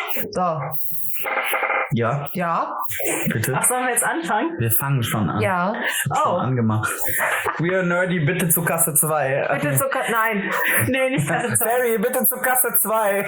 So. Ja, Ja. bitte. Ach, sollen wir jetzt anfangen? Wir fangen schon an. Ja. Ich hab schon angemacht. Queer Nerdy, bitte zu Kasse 2. Bitte zu Nein. Nee, nicht Kasse 2. Barry, bitte zu Kasse 2.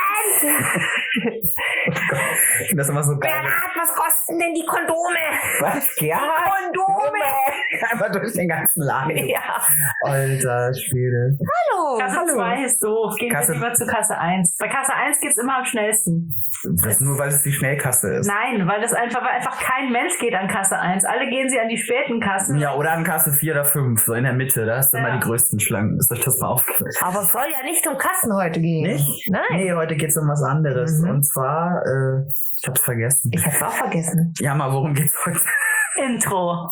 Das ist immer so geil. Bernhard, was kosten denn die Kondome? Was? Gerhard? Kondome! Einfach durch den ganzen Laden. Ja. Alter Schwede. Hallo. Kasse 2 ist doof. Gehen Kasse- wir lieber zu Kasse 1. Bei Kasse 1 geht's immer am schnellsten. Das ist nur, weil es die Schnellkasse ist. Nein, weil einfach kein Mensch geht an Kasse 1. Alle gehen sie an die späten Kassen. Ja, oder an Kasse 4 oder 5, so in der Mitte. Da hast du immer die größten Schlangen. Ist euch das mal aufgefallen? Aber es soll ja nicht um Kassen heute gehen. Nicht? Nein. Nee, heute geht's um was anderes. Und zwar, ich hab's vergessen. Ich hab's auch vergessen. Ja, mal, worum geht's heute? Intro.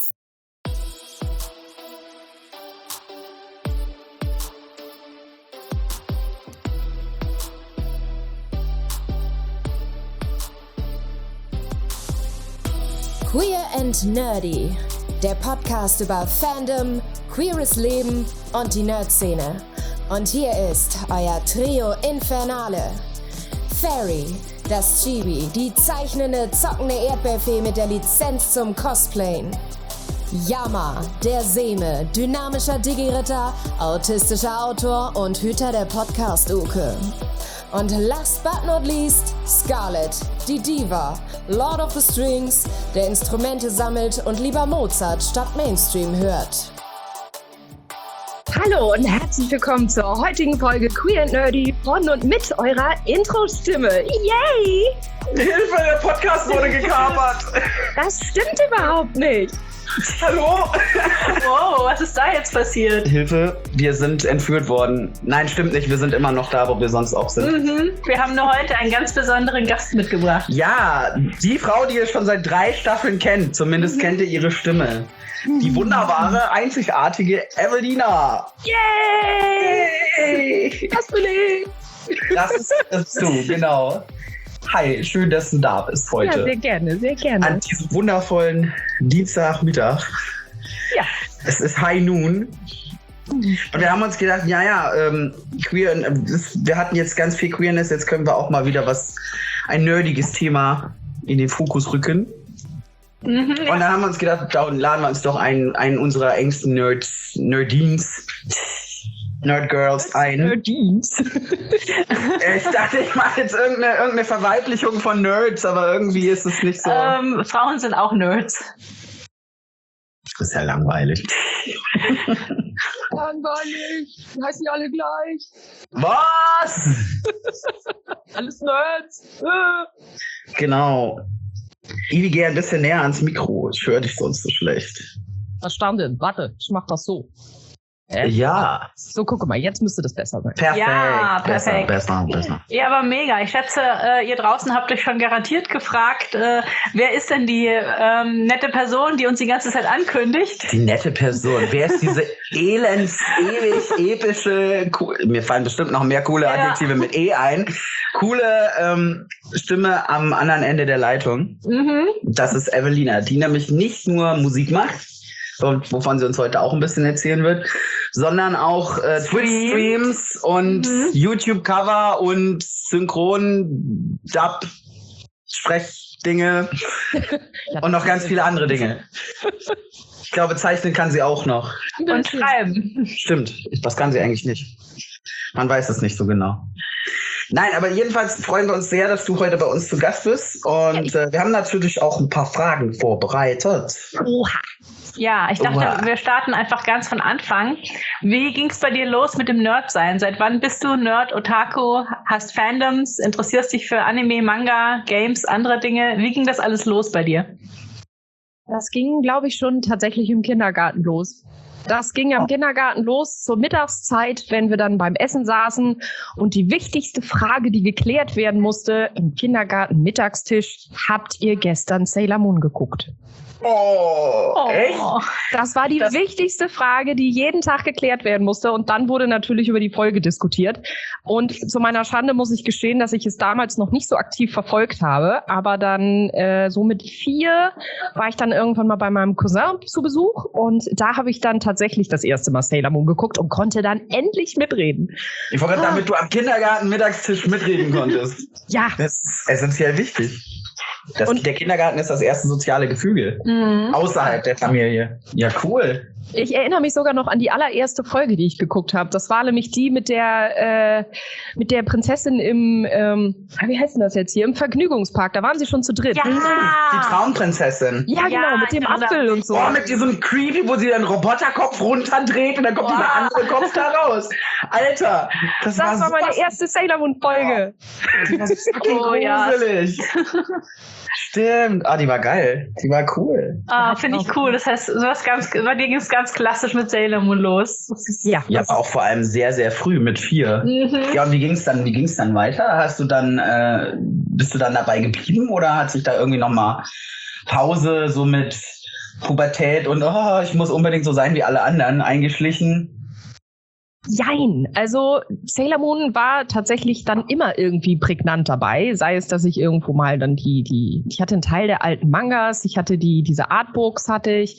Queer and Nerdy, der Podcast über Fandom, queeres Leben und die Nerd-Szene. Und hier ist euer Trio Infernale. Fairy, das Chibi, die zeichnende, zockende Erdbeerfee mit der Lizenz zum Cosplayen. Yama, der Seme, dynamischer Digi-Ritter, autistischer Autor und Hüter der Podcast-Uke. Und last but not least, Scarlett, die Diva, Lord of the Strings, der Instrumente sammelt und lieber Mozart statt Mainstream hört. Hallo und herzlich willkommen zur heutigen Folge Queer and Nerdy von und mit eurer Intro-Stimme. Yay! Hilfe, der Podcast wurde gekapert. Das stimmt überhaupt nicht. Hallo? Wow, was ist da jetzt passiert? Hilfe, wir sind entführt worden. Nein, stimmt nicht, wir sind immer noch da, wo wir sonst auch sind. Wir haben nur heute einen ganz besonderen Gast mitgebracht. Ja, die Frau, die ihr schon seit 3 Staffeln kennt, zumindest kennt ihr ihre Stimme. Die wunderbare, einzigartige Evelina. Yay! Das bin ich. Das bist du, genau. Hi, schön, dass du da bist Ja, heute. sehr gerne, sehr gerne. An diesem wundervollen Dienstagmittag. Ja. Es ist High Noon. Und wir haben uns gedacht, wir hatten jetzt ganz viel Queerness, jetzt können wir auch mal wieder ein nerdiges Thema in den Fokus rücken. Und dann haben wir uns gedacht, da laden wir uns doch einen unserer engsten Nerdins, Nerdgirls ein. Nerdins. Ich dachte, ich mache jetzt irgendeine Verweiblichung von Nerds, aber irgendwie ist es nicht so. Frauen sind auch Nerds. Das ist ja langweilig. Langweilig. Die heißen ja alle gleich. Was? Alles Nerds. Genau. Ivi, geh ein bisschen näher ans Mikro. Ich höre dich sonst so schlecht. Verstanden. Warte, ich mach das so. Ja. So, guck mal, jetzt müsste das besser sein. Perfekt. Ja, perfekt. Besser. Ja, aber mega. Ich schätze, ihr draußen habt euch schon garantiert gefragt, wer ist denn die nette Person, die uns die ganze Zeit ankündigt? Die nette Person. Wer ist diese ewig epische, mir fallen bestimmt noch mehr coole Adjektive mit E ein, coole Stimme am anderen Ende der Leitung. Das ist Evelina, die nämlich nicht nur Musik macht, wovon sie uns heute auch ein bisschen erzählen wird, sondern auch Twitch-Streams und YouTube-Cover und Synchron-Dub-Sprechdinge und noch ganz viele andere Dinge. Ich glaube, zeichnen kann sie auch noch. Und schreiben. Stimmt, das kann sie eigentlich nicht. Man weiß es nicht so genau. Nein, aber jedenfalls freuen wir uns sehr, dass du heute bei uns zu Gast bist. Und wir haben natürlich auch ein paar Fragen vorbereitet. Oha. Ja, ich dachte, wir starten einfach ganz von Anfang. Wie ging es bei dir los mit dem Nerd-Sein? Seit wann bist du Nerd, Otaku, hast Fandoms, interessierst dich für Anime, Manga, Games, andere Dinge? Wie ging das alles los bei dir? Das ging, glaube ich, schon tatsächlich im Kindergarten los. Das ging am Kindergarten los zur Mittagszeit, wenn wir dann beim Essen saßen und die wichtigste Frage, die geklärt werden musste im Kindergarten-Mittagstisch, habt ihr gestern Sailor Moon geguckt? Oh, echt? Das war die wichtigste Frage, die jeden Tag geklärt werden musste. Und dann wurde natürlich über die Folge diskutiert. Und zu meiner Schande muss ich gestehen, dass ich es damals noch nicht so aktiv verfolgt habe. Aber dann so mit 4 war ich dann irgendwann mal bei meinem Cousin zu Besuch. Und da habe ich dann tatsächlich das erste Mal Sailor Moon geguckt und konnte dann endlich mitreden. Ich wollte gerade, damit du am Kindergarten-Mittagstisch mitreden konntest. Ja. Das ist essentiell wichtig. Der Kindergarten ist das erste soziale Gefüge. Außerhalb der Familie. Ja, cool. Ich erinnere mich sogar noch an die allererste Folge, die ich geguckt habe. Das war nämlich die mit der Prinzessin im, wie heißt denn das jetzt hier? Im Vergnügungspark. Da waren sie schon zu dritt. Ja. Die Traumprinzessin. Ja, genau, mit dem Apfel und so. Oh, mit diesem Creepy, wo sie den Roboterkopf runterdreht und dann kommt dieser andere Kopf da raus. Alter, das war meine erste Sailor Moon Folge. Die war so fucking gruselig. Stimmt. Die war geil. Die war cool. Finde ich cool. Das heißt, bei dir ging es ganz klassisch mit Sailor Moon los. Ja, aber auch vor allem sehr, sehr früh mit 4. Ja, und wie ging's dann weiter? Bist du dann dabei geblieben oder hat sich da irgendwie nochmal Pause so mit Pubertät und ich muss unbedingt so sein wie alle anderen eingeschlichen? Jein. Also Sailor Moon war tatsächlich dann immer irgendwie prägnant dabei. Sei es, dass ich irgendwo mal dann ich hatte einen Teil der alten Mangas, ich hatte diese Artbooks hatte ich,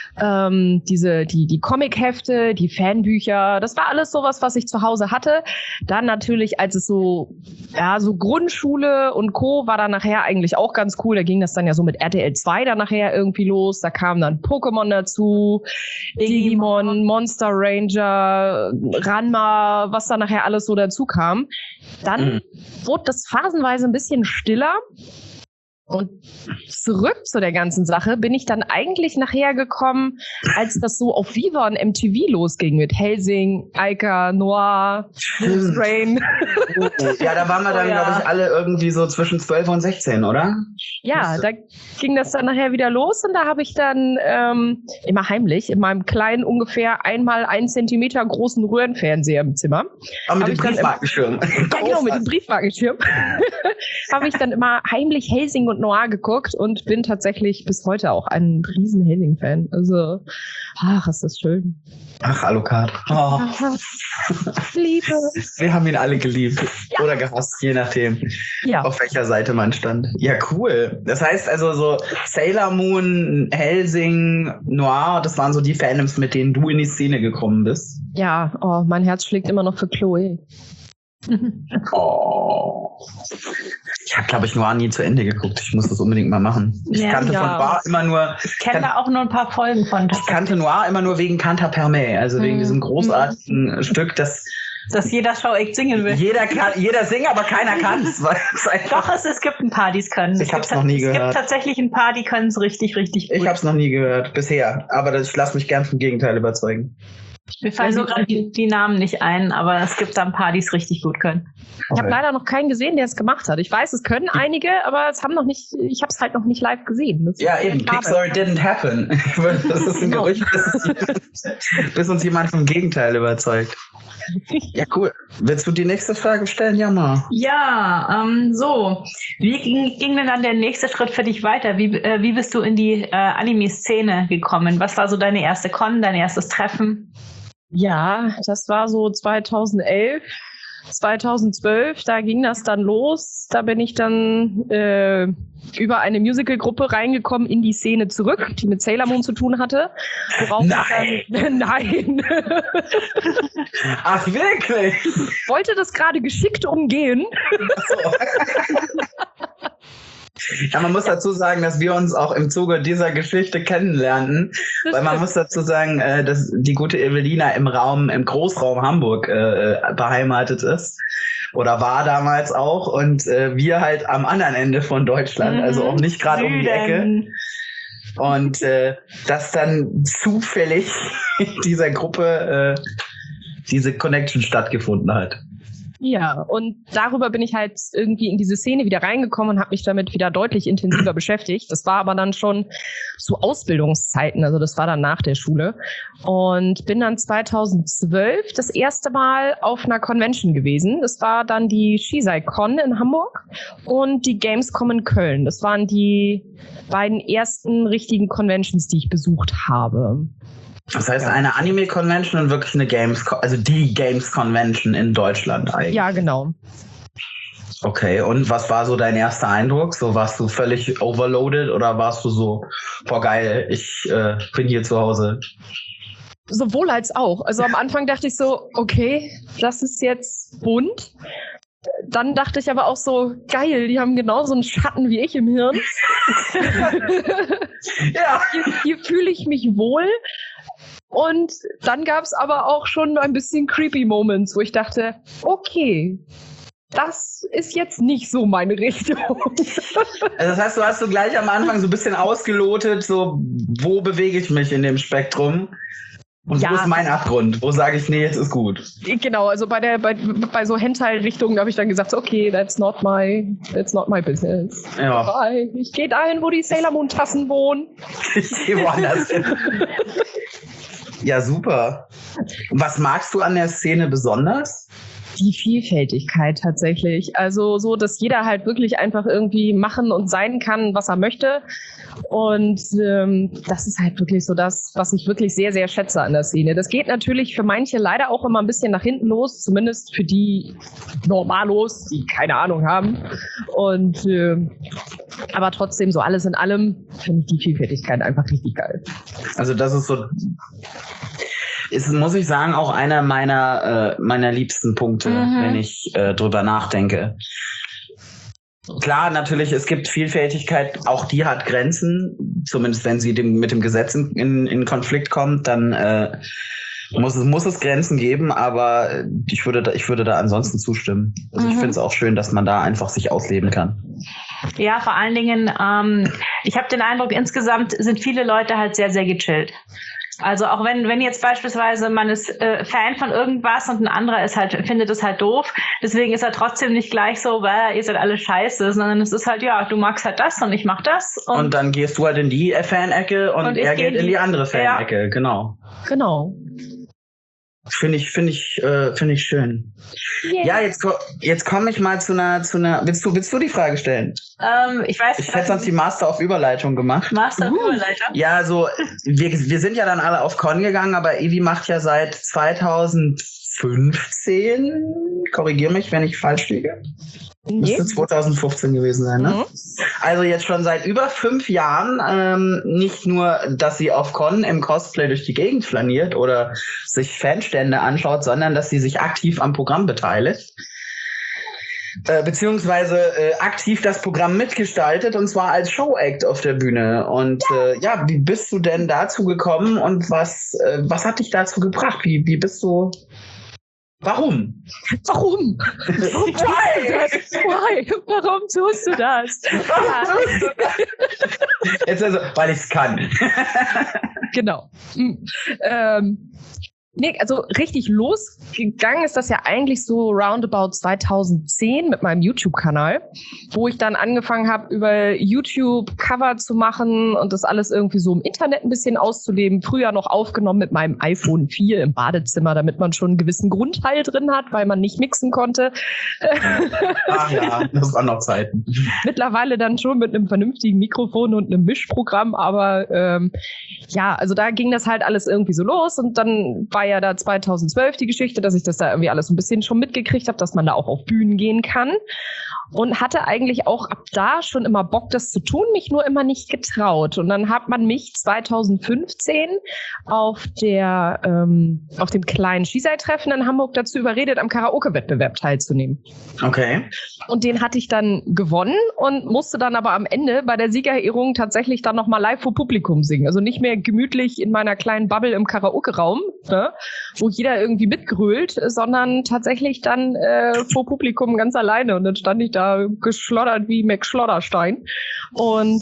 die Comic-Hefte, die Fanbücher, das war alles sowas, was ich zu Hause hatte. Dann natürlich, als es so Grundschule und Co. war dann nachher eigentlich auch ganz cool. Da ging das dann ja so mit RTL 2 dann nachher irgendwie los. Da kamen dann Pokémon dazu, Digimon, Monster Ranger, Ranma, was da nachher alles so dazu kam. Dann wurde das phasenweise ein bisschen stiller. Und zurück zu der ganzen Sache bin ich dann eigentlich nachher gekommen, als das so auf Viva und MTV losging mit Hellsing, Aika, Noir, Rain. Ja, da waren wir dann, glaube ich, alle irgendwie so zwischen 12 und 16, oder? Ja, da ging das dann nachher wieder los und da habe ich dann immer heimlich in meinem kleinen, ungefähr 1x1 Zentimeter großen Röhrenfernseher im Zimmer. Aber mit dem Briefmarkenschirm. Genau, mit dem Briefmarkenschirm. Habe ich dann immer heimlich Hellsing und Noir geguckt und bin tatsächlich bis heute auch ein riesen Hellsing-Fan. Also, ist das schön. Ach, Alucard. Oh. Liebe. Wir haben ihn alle geliebt. Ja. Oder gehasst, je nachdem, auf welcher Seite man stand. Ja, cool. Das heißt also so Sailor Moon, Hellsing, Noir, das waren so die Fandoms, mit denen du in die Szene gekommen bist. Ja, mein Herz schlägt immer noch für Chloe. Ich habe, glaube ich, Noir nie zu Ende geguckt. Ich muss das unbedingt mal machen. Ich kannte von Noir immer nur... Ich kenne da auch nur ein paar Folgen von. Ich kannte Noir immer nur wegen Canta per Me, also wegen diesem großartigen Stück, dass jeder Show-Act singen will. Jeder singt, aber keiner kann es. Doch, es gibt ein paar, die es können. Ich habe es noch nie gehört. Es gibt tatsächlich ein paar, die können es richtig, richtig gut. Ich habe es noch nie gehört, bisher. Aber ich lasse mich gern vom Gegenteil überzeugen. Mir fallen so gerade die Namen nicht ein, aber es gibt da ein paar, die es richtig gut können. Ich habe leider noch keinen gesehen, der es gemacht hat. Ich weiß, es können einige, aber ich habe es halt noch nicht live gesehen. Ja, eben. Pixar didn't happen. Das ist ein Gerücht, bis uns jemand vom Gegenteil überzeugt. Ja, cool. Willst du die nächste Frage stellen, Jammer? Ja, so. Wie ging denn dann der nächste Schritt für dich weiter? Wie bist du in die Anime-Szene gekommen? Was war so deine erste Con, dein erstes Treffen? Ja, das war so 2011, 2012, da ging das dann los. Da bin ich dann über eine Musical-Gruppe reingekommen in die Szene zurück, die mit Sailor Moon zu tun hatte. Nein. Ach, wirklich? Ich wollte das gerade geschickt umgehen. Ja, man muss dazu sagen, dass wir uns auch im Zuge dieser Geschichte kennenlernten, weil man muss dazu sagen, dass die gute Evelina im Großraum Hamburg beheimatet ist oder war damals auch und wir halt am anderen Ende von Deutschland, also auch nicht gerade um die Ecke. Und dass dann zufällig dieser Gruppe diese Connection stattgefunden hat. Ja, und darüber bin ich halt irgendwie in diese Szene wieder reingekommen und habe mich damit wieder deutlich intensiver beschäftigt. Das war aber dann schon zu Ausbildungszeiten, also das war dann nach der Schule. Und bin dann 2012 das erste Mal auf einer Convention gewesen. Das war dann die Shisei-Con in Hamburg und die Gamescom in Köln. Das waren die beiden ersten richtigen Conventions, die ich besucht habe. Das heißt, eine Anime-Convention und wirklich eine also die Games-Convention in Deutschland eigentlich. Ja, genau. Okay, und was war so dein erster Eindruck? So, warst du völlig overloaded oder warst du so, boah geil, ich bin hier zu Hause? Sowohl als auch. Also am Anfang dachte ich so, okay, das ist jetzt bunt. Dann dachte ich aber auch so, geil, die haben genauso einen Schatten wie ich im Hirn. Ja. Hier fühle ich mich wohl. Und dann gab es aber auch schon ein bisschen creepy Moments, wo ich dachte, okay, das ist jetzt nicht so meine Richtung. Also das heißt, du hast so gleich am Anfang so ein bisschen ausgelotet, so wo bewege ich mich in dem Spektrum? Und wo ist mein Abgrund? Wo sage ich, nee, jetzt ist gut? Genau, also bei so Hentai-Richtungen habe ich dann gesagt, okay, that's not my business. Ja. Bye. Ich gehe dahin, wo die Sailor Moon Tassen wohnen. Ich gehe woanders hin. Ja, super. Was magst du an der Szene besonders? Die Vielfältigkeit tatsächlich. Also so, dass jeder halt wirklich einfach irgendwie machen und sein kann, was er möchte. Und das ist halt wirklich so das, was ich wirklich sehr, sehr schätze an der Szene. Das geht natürlich für manche leider auch immer ein bisschen nach hinten los, zumindest für die Normalos, die keine Ahnung haben. Und aber trotzdem, so alles in allem, finde ich die Vielfältigkeit einfach richtig geil. Also das ist so, muss ich sagen, auch einer meiner liebsten Punkte, wenn ich drüber nachdenke. Klar, natürlich, es gibt Vielfältigkeit, auch die hat Grenzen, zumindest wenn sie mit dem Gesetz in Konflikt kommt, dann muss es Grenzen geben, aber ich würde da ansonsten zustimmen. Also ich finde es auch schön, dass man da einfach sich ausleben kann. Ja, vor allen Dingen, ich habe den Eindruck, insgesamt sind viele Leute halt sehr, sehr gechillt. Also auch wenn jetzt beispielsweise man ist Fan von irgendwas und ein anderer findet es halt doof, deswegen ist er trotzdem nicht gleich so, weil ihr seid alle scheiße, sondern es ist halt, ja, du magst halt das und ich mach das. Und dann gehst du halt in die Fan-Ecke und er geht in die andere Fan-Ecke, ja. Genau. Finde ich schön. Yeah. Ja, jetzt komme ich mal zu einer. Willst du die Frage stellen? Ich weiß. Ich hätte sonst die Master of Überleitung gemacht. Master of Überleitung? Ja, so wir sind ja dann alle auf Con gegangen, aber Evi macht ja seit 2015. Korrigier mich, wenn ich falsch liege. Müsste 2015 gewesen sein, ne? Also jetzt schon seit über 5 Jahren, nicht nur, dass sie auf Con im Cosplay durch die Gegend flaniert oder sich Fanstände anschaut, sondern dass sie sich aktiv am Programm beteiligt. Beziehungsweise aktiv das Programm mitgestaltet, und zwar als Show-Act auf der Bühne. Und wie bist du denn dazu gekommen und was hat dich dazu gebracht? Wie bist du... Warum? Warum tust du das? Jetzt also, weil ich es kann. Genau. Nee, also richtig losgegangen ist das ja eigentlich so roundabout 2010 mit meinem YouTube-Kanal, wo ich dann angefangen habe, über YouTube Cover zu machen und das alles irgendwie so im Internet ein bisschen auszuleben. Früher noch aufgenommen mit meinem iPhone 4 im Badezimmer, damit man schon einen gewissen Grundteil drin hat, weil man nicht mixen konnte. Ach ja, das waren noch Zeiten. Mittlerweile dann schon mit einem vernünftigen Mikrofon und einem Mischprogramm, aber also da ging das halt alles irgendwie so los und dann war ja da 2012 die Geschichte, dass ich das da irgendwie alles ein bisschen schon mitgekriegt habe, dass man da auch auf Bühnen gehen kann und hatte eigentlich auch ab da schon immer Bock, das zu tun, mich nur immer nicht getraut. Und dann hat man mich 2015 auf dem kleinen Shisei-Treffen in Hamburg dazu überredet, am Karaoke-Wettbewerb teilzunehmen. Okay. Und den hatte ich dann gewonnen und musste dann aber am Ende bei der Siegerehrung tatsächlich dann nochmal live vor Publikum singen. Also nicht mehr gemütlich in meiner kleinen Bubble im Karaoke-Raum, ne, wo jeder irgendwie mitgrölt, sondern tatsächlich dann vor Publikum ganz alleine. Und dann stand ich da geschloddert wie Max Schlodderstein. Und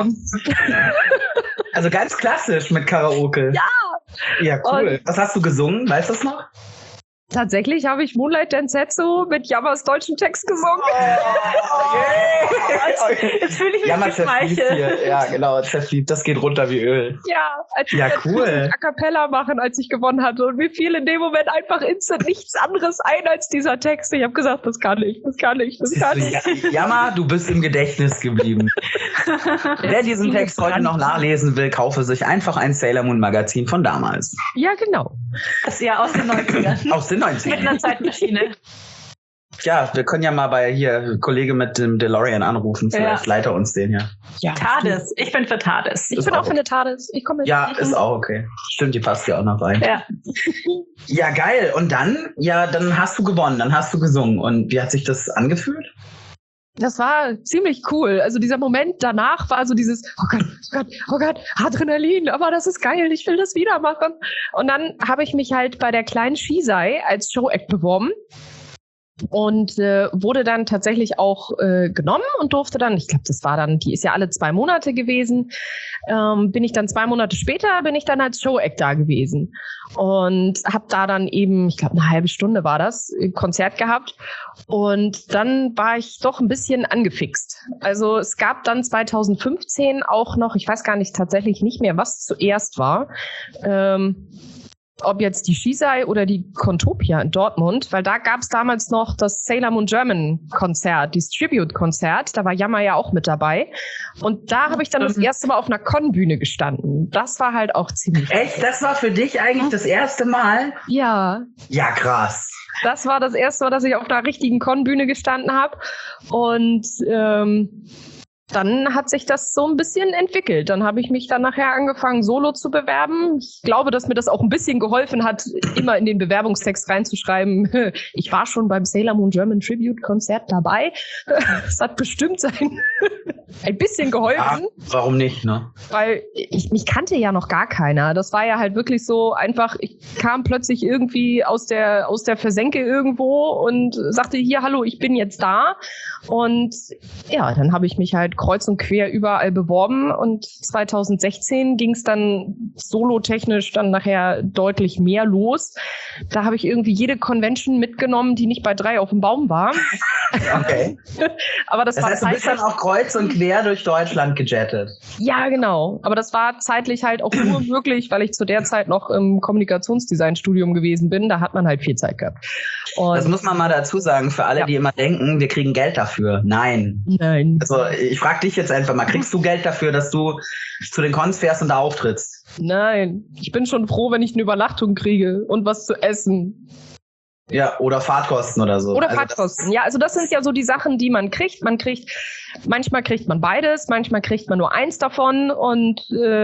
also ganz klassisch mit Karaoke. Ja. Ja, cool. Und was hast du gesungen? Weißt du das noch? Tatsächlich habe ich Moonlight Densetsu mit Yamas deutschen Text gesungen. Jetzt fühle ich mich Jammer geschmeichelt. zerfließt hier. Ja, genau, zerfließt. Das geht runter wie Öl. Ja, als Ja, cool. A Cappella machen, als ich gewonnen hatte. Und mir fiel in dem Moment einfach instant nichts anderes ein als dieser Text. Ich habe gesagt, das kann ich. Jammer, du bist im Gedächtnis geblieben. Wer diesen Text heute noch nachlesen will, kaufe sich einfach ein Sailor Moon Magazin von damals. Ja, genau. Das Jahr aus den 90ern. Aus den Mit 90ern. einer Zeitmaschine. Ja, wir können ja mal bei hier Kollege mit dem DeLorean anrufen. Vielleicht leitet er uns den ja. Ja. TARDIS. Ich bin für TARDIS. Ich bin auch für eine TARDIS. Ich komme mit. Ja, ist auch okay. Stimmt, die passt ja auch noch rein. Ja. Ja, geil. Und dann hast du gewonnen, dann hast du gesungen. Und wie hat sich das angefühlt? Das war ziemlich cool. Also dieser Moment danach war so dieses, oh Gott, Adrenalin, aber das ist geil, ich will das wieder machen. Und dann habe ich mich halt bei der kleinen Shisei als Show-Act beworben. Und wurde dann tatsächlich auch genommen und durfte dann, ich glaube, die ist ja alle 2 Monate gewesen, bin ich dann 2 Monate später, bin ich dann als Show-Act da gewesen und habe da dann eben, ich glaube, eine halbe Stunde war das, Konzert gehabt und dann war ich doch ein bisschen angefixt. Also es gab dann 2015 auch noch, ich weiß gar nicht tatsächlich nicht mehr, was zuerst war, ob jetzt die Shisei oder die Contopia in Dortmund, weil da gab es damals noch das Sailor Moon German Konzert, dieses Tribute-Konzert, da war Yama ja auch mit dabei und da habe ich dann das erste Mal auf einer Con-Bühne gestanden. Das war halt auch ziemlich... Echt? Das war für dich eigentlich das erste Mal? Ja. Ja, krass. Das war das erste Mal, dass ich auf einer richtigen Con-Bühne gestanden habe und dann hat sich das so ein bisschen entwickelt. Dann habe ich mich dann nachher angefangen, solo zu bewerben. Ich glaube, dass mir das auch ein bisschen geholfen hat, immer in den Bewerbungstext reinzuschreiben, ich war schon beim Sailor Moon German Tribute Konzert dabei. Das hat bestimmt ein bisschen geholfen. Ja, warum nicht, ne? Weil mich kannte ja noch gar keiner. Das war ja halt wirklich so einfach, ich kam plötzlich irgendwie aus der Versenke irgendwo und sagte, hier, hallo, ich bin jetzt da. Und ja, dann habe ich mich halt kreuz und quer überall beworben und 2016 ging es dann solotechnisch dann nachher deutlich mehr los. Da habe ich irgendwie jede Convention mitgenommen, die nicht bei 3 auf dem Baum war. Okay. Aber das war heißt, du bist dann auch kreuz und quer durch Deutschland gejettet. Ja, genau. Aber das war zeitlich halt auch nur möglich, weil ich zu der Zeit noch im Kommunikationsdesign-Studium gewesen bin. Da hat man halt viel Zeit gehabt. Und das muss man mal dazu sagen, für alle, die immer denken, wir kriegen Geld dafür. Nein. Also ich frage dich jetzt einfach mal, kriegst du Geld dafür, dass du zu den Cons fährst und da auftrittst? Nein. Ich bin schon froh, wenn ich eine Übernachtung kriege und was zu essen. Ja, oder Fahrtkosten oder so. Oder Fahrtkosten. Ja, also das sind ja so die Sachen, die man kriegt. Manchmal kriegt man beides, manchmal kriegt man nur eins davon und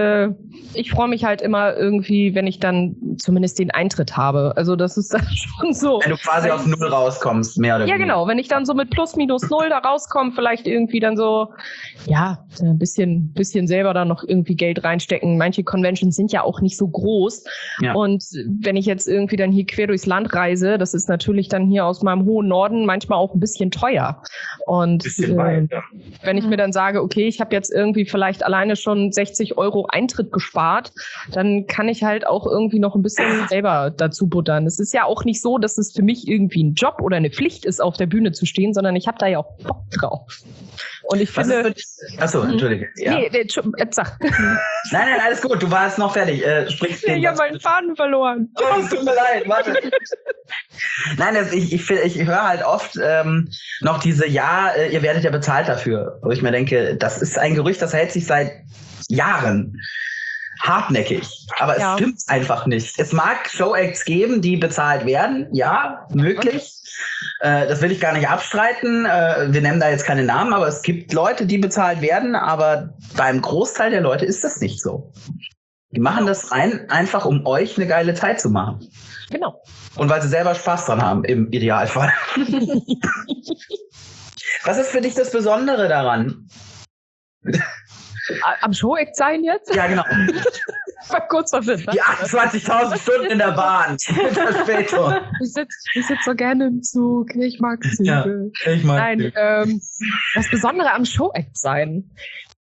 ich freue mich halt immer irgendwie, wenn ich dann zumindest den Eintritt habe. Also das ist dann schon so. Wenn du quasi auf 0 rauskommst, mehr oder weniger. Ja, genau. Wenn ich dann so mit plus minus 0 da rauskomme, vielleicht irgendwie dann so, ja, ein bisschen selber da noch irgendwie Geld reinstecken. Manche Conventions sind ja auch nicht so groß. Ja. Und wenn ich jetzt irgendwie dann hier quer durchs Land reise, das ist natürlich dann hier aus meinem hohen Norden manchmal auch ein bisschen teuer. Und weit, ja. Wenn ich mir dann sage, okay, ich habe jetzt irgendwie vielleicht alleine schon 60 € Eintritt gespart, dann kann ich halt auch irgendwie noch ein bisschen selber dazu buttern. Es ist ja auch nicht so, dass es für mich irgendwie ein Job oder eine Pflicht ist, auf der Bühne zu stehen, sondern ich habe da ja auch Bock drauf. Und ich finde... Achso, entschuldige. Ja. Nee, sag. Nein, alles gut, du warst noch fertig. Ich habe meinen Faden verloren. Oh, es tut mir leid, warte. Nein, ich höre halt oft noch diese, ihr werdet ja bezahlt dafür. Wo ich mir denke, das ist ein Gerücht, das hält sich seit Jahren. Hartnäckig. Aber es stimmt einfach nicht. Es mag Showacts geben, die bezahlt werden. Ja, möglich. Das will ich gar nicht abstreiten. Wir nennen da jetzt keine Namen, aber es gibt Leute, die bezahlt werden. Aber beim Großteil der Leute ist das nicht so. Die machen das rein, einfach um euch eine geile Zeit zu machen. Genau. Und weil sie selber Spaß dran haben, im Idealfall. Was ist für dich das Besondere daran? Am Show-Act sein jetzt? Ja, genau. War kurz verwirrt. Die 28.000 Stunden in der Bahn. Verspätung. Ich sitz so gerne im Zug. Ich mag Züge. Ja, ich mag Züge. Das Besondere am Show-Act sein.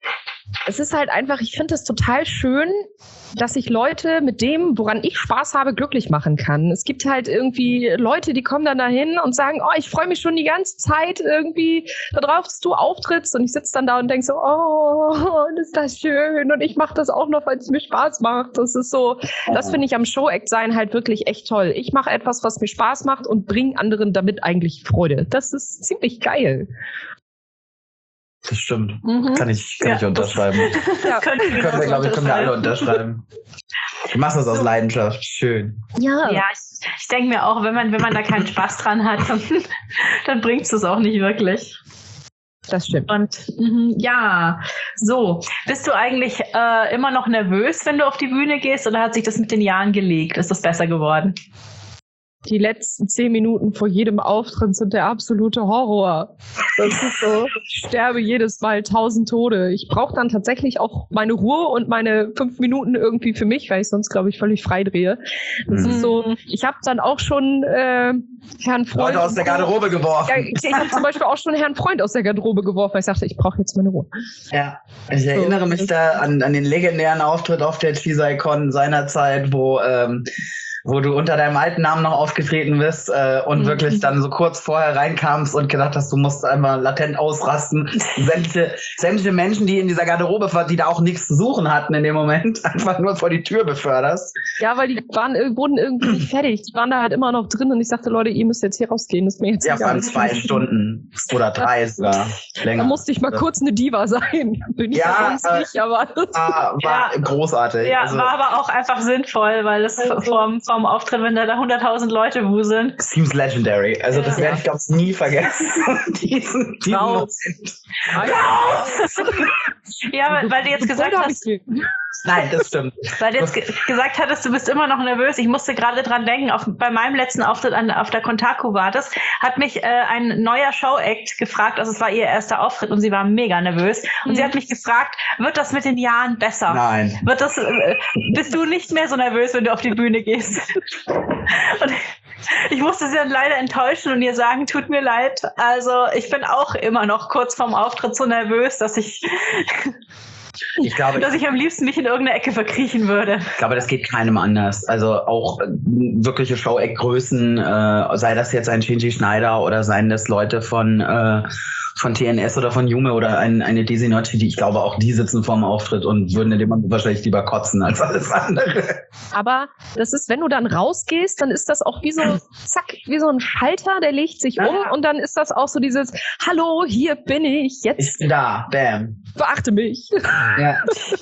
Es ist halt einfach, ich finde es total schön, dass ich Leute mit dem, woran ich Spaß habe, glücklich machen kann. Es gibt halt irgendwie Leute, die kommen dann dahin und sagen, oh, ich freue mich schon die ganze Zeit irgendwie darauf, dass du auftrittst. Und ich sitze dann da und denke so, oh, ist das schön. Und ich mache das auch noch, weil es mir Spaß macht. Das ist so, das finde ich am Show-Act sein halt wirklich echt toll. Ich mache etwas, was mir Spaß macht und bringe anderen damit eigentlich Freude. Das ist ziemlich geil. Das stimmt. Kann ich unterschreiben. Können Können wir alle unterschreiben. Du machst das aus Leidenschaft. Schön. Ja, ich denke mir auch, wenn man da keinen Spaß dran hat, dann bringt es auch nicht wirklich. das stimmt. Und ja, so. Bist du eigentlich immer noch nervös, wenn du auf die Bühne gehst, oder hat sich das mit den Jahren gelegt? Ist das besser geworden? Die letzten 10 Minuten vor jedem Auftritt sind der absolute Horror. Das ist so, ich sterbe jedes Mal 1000 Tode. Ich brauche dann tatsächlich auch meine Ruhe und meine 5 Minuten irgendwie für mich, weil ich sonst, glaube ich, völlig frei drehe. Das ist so, ich habe dann auch schon Herrn Freund... Leute aus der Garderobe geworfen. Ja, ich habe zum Beispiel auch schon Herrn Freund aus der Garderobe geworfen, weil ich sagte, ich brauche jetzt meine Ruhe. Ja, ich erinnere mich da an den legendären Auftritt auf der Chisai-Con seinerzeit, wo du unter deinem alten Namen noch aufgetreten bist und wirklich dann so kurz vorher reinkamst und gedacht hast, du musst einmal latent ausrasten. Sämtliche Menschen, die in dieser Garderobe waren, die da auch nichts zu suchen hatten in dem Moment, einfach nur vor die Tür beförderst. Ja, weil die wurden irgendwie nicht fertig. Die waren da halt immer noch drin und ich sagte, Leute, ihr müsst jetzt hier rausgehen. Das ist mir jetzt Ja, vor allem 2 Stunden oder 3 sogar länger. Da musste ich mal kurz eine Diva sein. Bin ich ja sonst nicht, aber... war großartig. Ja, war aber auch einfach sinnvoll, weil das vom Auftritt, wenn da 100.000 Leute wuseln. Seems legendary. Also das werde ich, glaube ich, nie vergessen. diesen Moment. Ja, weil du jetzt gesagt hast... Nein, das stimmt. Weil du jetzt gesagt hattest, du bist immer noch nervös. Ich musste gerade dran denken, bei meinem letzten Auftritt auf der Kontaku war das, hat mich ein neuer Show-Act gefragt, also es war ihr erster Auftritt und sie war mega nervös. Und sie hat mich gefragt, wird das mit den Jahren besser? Nein. Bist du nicht mehr so nervös, wenn du auf die Bühne gehst? Und ich musste sie dann leider enttäuschen und ihr sagen, tut mir leid. Also ich bin auch immer noch kurz vorm Auftritt so nervös, dass ich am liebsten mich in irgendeine Ecke verkriechen würde. Ich glaube, das geht keinem anders. Also auch wirkliche Show-Act-Größen, sei das jetzt ein Shinji Schneider oder seien das Leute von TNS oder von Yume oder eine Daisy Noche, ich glaube auch die sitzen vorm Auftritt und würden in dem Moment wahrscheinlich lieber kotzen als alles andere. Aber das ist, wenn du dann rausgehst, dann ist das auch wie so, zack, wie so ein Schalter, der legt sich um und dann ist das auch so dieses, hallo, hier bin ich, jetzt. Ich bin da, bam. Beachte mich. Ja.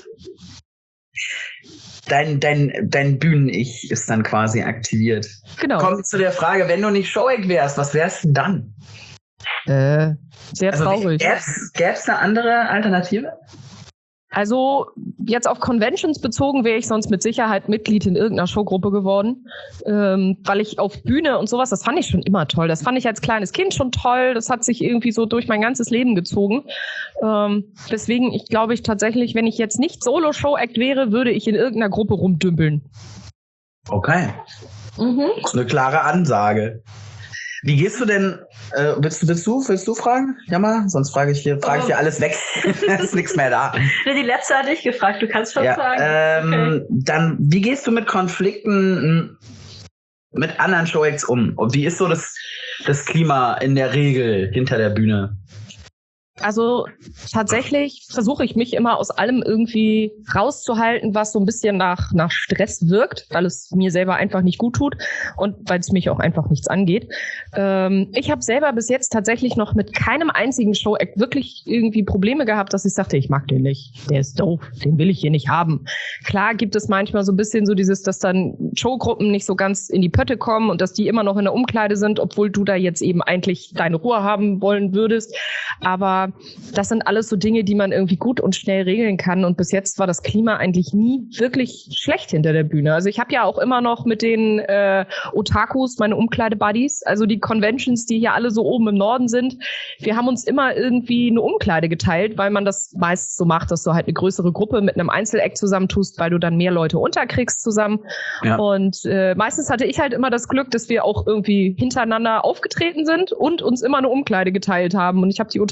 Dein Bühnen-Ich ist dann quasi aktiviert. Genau. Kommt zu der Frage, wenn du nicht Show-Act wärst, was wärst du dann? Sehr traurig. Gäb's eine andere Alternative? Also jetzt auf Conventions bezogen wäre ich sonst mit Sicherheit Mitglied in irgendeiner Showgruppe geworden, weil ich auf Bühne und sowas, das fand ich schon immer toll. Das fand ich als kleines Kind schon toll. Das hat sich irgendwie so durch mein ganzes Leben gezogen. Deswegen, ich glaube tatsächlich, wenn ich jetzt nicht Solo-Show-Act wäre, würde ich in irgendeiner Gruppe rumdümpeln. Okay. Das ist eine klare Ansage. Wie gehst du denn, willst du fragen? Jammer? Sonst frage ich hier alles weg. Ist nichts mehr da. Die letzte hatte ich gefragt, du kannst schon sagen. Okay. Dann, wie gehst du mit Konflikten mit anderen Show-Acts um? Und wie ist so das Klima in der Regel hinter der Bühne? Also tatsächlich versuche ich mich immer aus allem irgendwie rauszuhalten, was so ein bisschen nach Stress wirkt, weil es mir selber einfach nicht gut tut und weil es mich auch einfach nichts angeht. Ich habe selber bis jetzt tatsächlich noch mit keinem einzigen Show-Act wirklich irgendwie Probleme gehabt, dass ich sagte, ich mag den nicht, der ist doof, den will ich hier nicht haben. Klar gibt es manchmal so ein bisschen so dieses, dass dann Showgruppen nicht so ganz in die Pötte kommen und dass die immer noch in der Umkleide sind, obwohl du da jetzt eben eigentlich deine Ruhe haben wollen würdest. Aber das sind alles so Dinge, die man irgendwie gut und schnell regeln kann. Und bis jetzt war das Klima eigentlich nie wirklich schlecht hinter der Bühne. Also ich habe ja auch immer noch mit den Otakus meine Umkleide-Buddies, also die Conventions, die hier alle so oben im Norden sind. Wir haben uns immer irgendwie eine Umkleide geteilt, weil man das meist so macht, dass du halt eine größere Gruppe mit einem Einzeleck zusammentust, weil du dann mehr Leute unterkriegst zusammen. Ja. Und meistens hatte ich halt immer das Glück, dass wir auch irgendwie hintereinander aufgetreten sind und uns immer eine Umkleide geteilt haben. Und ich habe die Otakus einfach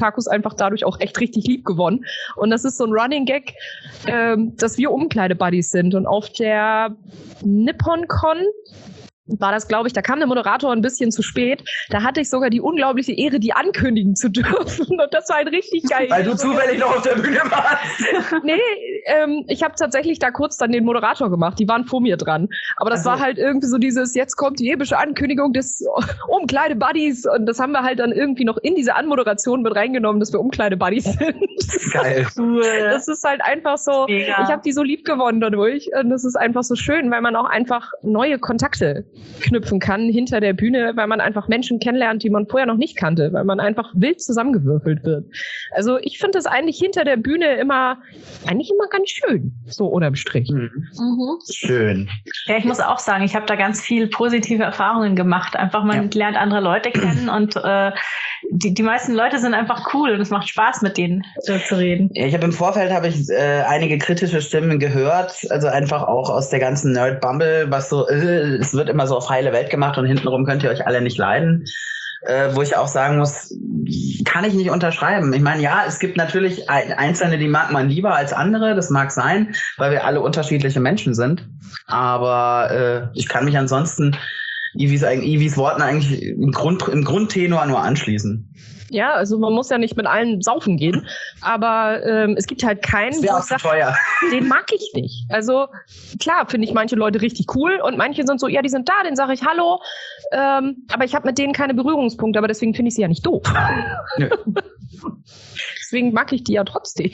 einfach dadurch auch echt richtig lieb gewonnen. Und das ist so ein Running Gag, dass wir Umkleide-Buddies sind. Und auf der Nippon-Con war das, glaube ich, da kam der Moderator ein bisschen zu spät. Da hatte ich sogar die unglaubliche Ehre, die ankündigen zu dürfen. Und das war ein richtig geil. Weil du zufällig noch auf der Bühne warst. Nee, ich habe tatsächlich da kurz dann den Moderator gemacht. Die waren vor mir dran. Aber das war halt irgendwie so dieses, jetzt kommt die epische Ankündigung des Umkleide-Buddies. Und das haben wir halt dann irgendwie noch in diese Anmoderation mit reingenommen, dass wir Umkleide-Buddies sind. Geil. Cool. Das ist halt einfach so, Mega. ich habe die so lieb gewonnen dadurch. Und das ist einfach so schön, weil man auch einfach neue Kontakte knüpfen kann hinter der Bühne, weil man einfach Menschen kennenlernt, die man vorher noch nicht kannte, weil man einfach wild zusammengewürfelt wird. Also ich finde das eigentlich hinter der Bühne eigentlich immer ganz schön, so unterm Strich. Schön. Ja, ich muss auch sagen, ich habe da ganz viel positive Erfahrungen gemacht. Einfach, man lernt andere Leute kennen und die meisten Leute sind einfach cool und es macht Spaß, mit denen zu reden. Ja, im Vorfeld habe ich einige kritische Stimmen gehört, also einfach auch aus der ganzen Nerd-Bumble, was so, es wird immer so auf heile Welt gemacht und hintenrum könnt ihr euch alle nicht leiden. Wo ich auch sagen muss, kann ich nicht unterschreiben. Ich meine, ja, es gibt natürlich Einzelne, die mag man lieber als andere, das mag sein, weil wir alle unterschiedliche Menschen sind. Aber ich kann mich ansonsten Ivis Worten eigentlich im Grundtenor nur anschließen. Ja, also man muss ja nicht mit allen saufen gehen, aber es gibt halt keinen, Das wäre auch zu teuer. Den mag ich nicht. Also klar finde ich manche Leute richtig cool und manche sind so, ja, die sind da, denen sage ich Hallo, aber ich habe mit denen keine Berührungspunkte, aber deswegen finde ich sie ja nicht doof. Nö. Deswegen mag ich die ja trotzdem.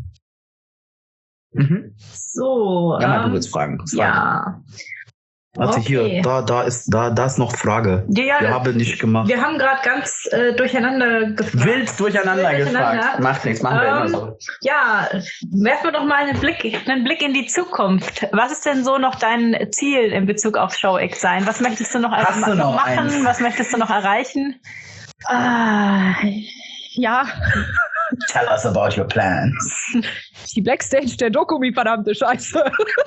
Mhm. So. Ja, du willst fragen. Ja. Warte, Okay. hier, da ist noch Frage. Ja, Wir haben nicht gemacht. wir haben gerade ganz durcheinander gefragt. Wild durcheinander Wild durcheinander. gefragt. Macht nichts, machen wir immer so. Ja, werfen wir doch mal einen Blick in die Zukunft. Was ist denn so noch dein Ziel in Bezug auf ShowX sein? Was möchtest du noch Hast du noch machen? eins? Was möchtest du noch erreichen? Ja, Tell us about your plans. die Backstage der Dokumi, verdammte Scheiße.